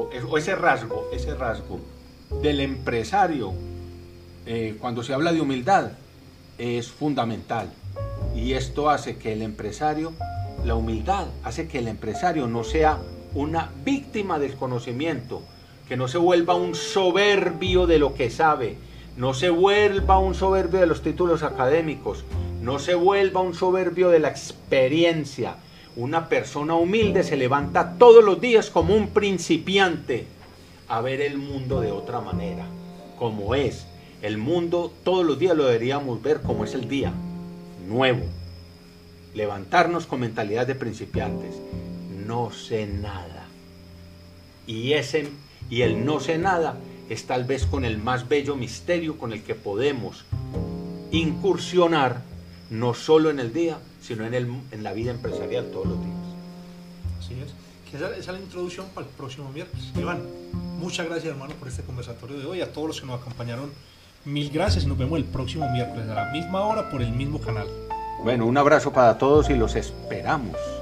Speaker 2: rasgo del empresario, cuando se habla de humildad, es fundamental. Y esto hace que la humildad hace que el empresario no sea una víctima del conocimiento, que no se vuelva un soberbio de lo que sabe, no se vuelva un soberbio de los títulos académicos, no se vuelva un soberbio de la experiencia. Una persona humilde se levanta todos los días como un principiante a ver el mundo de otra manera, como es. El mundo todos los días lo deberíamos ver como es el día, nuevo. Levantarnos con mentalidad de principiantes. No sé nada. Y el no sé nada es tal vez con el más bello misterio con el que podemos incursionar, no solo en el día, sino en la vida empresarial todos los días.
Speaker 1: Así es. Que esa es la introducción para el próximo miércoles. Iván, muchas gracias, hermano, por este conversatorio de hoy. A todos los que nos acompañaron, mil gracias y nos vemos el próximo miércoles a la misma hora por el mismo canal.
Speaker 2: Bueno, un abrazo para todos y los esperamos.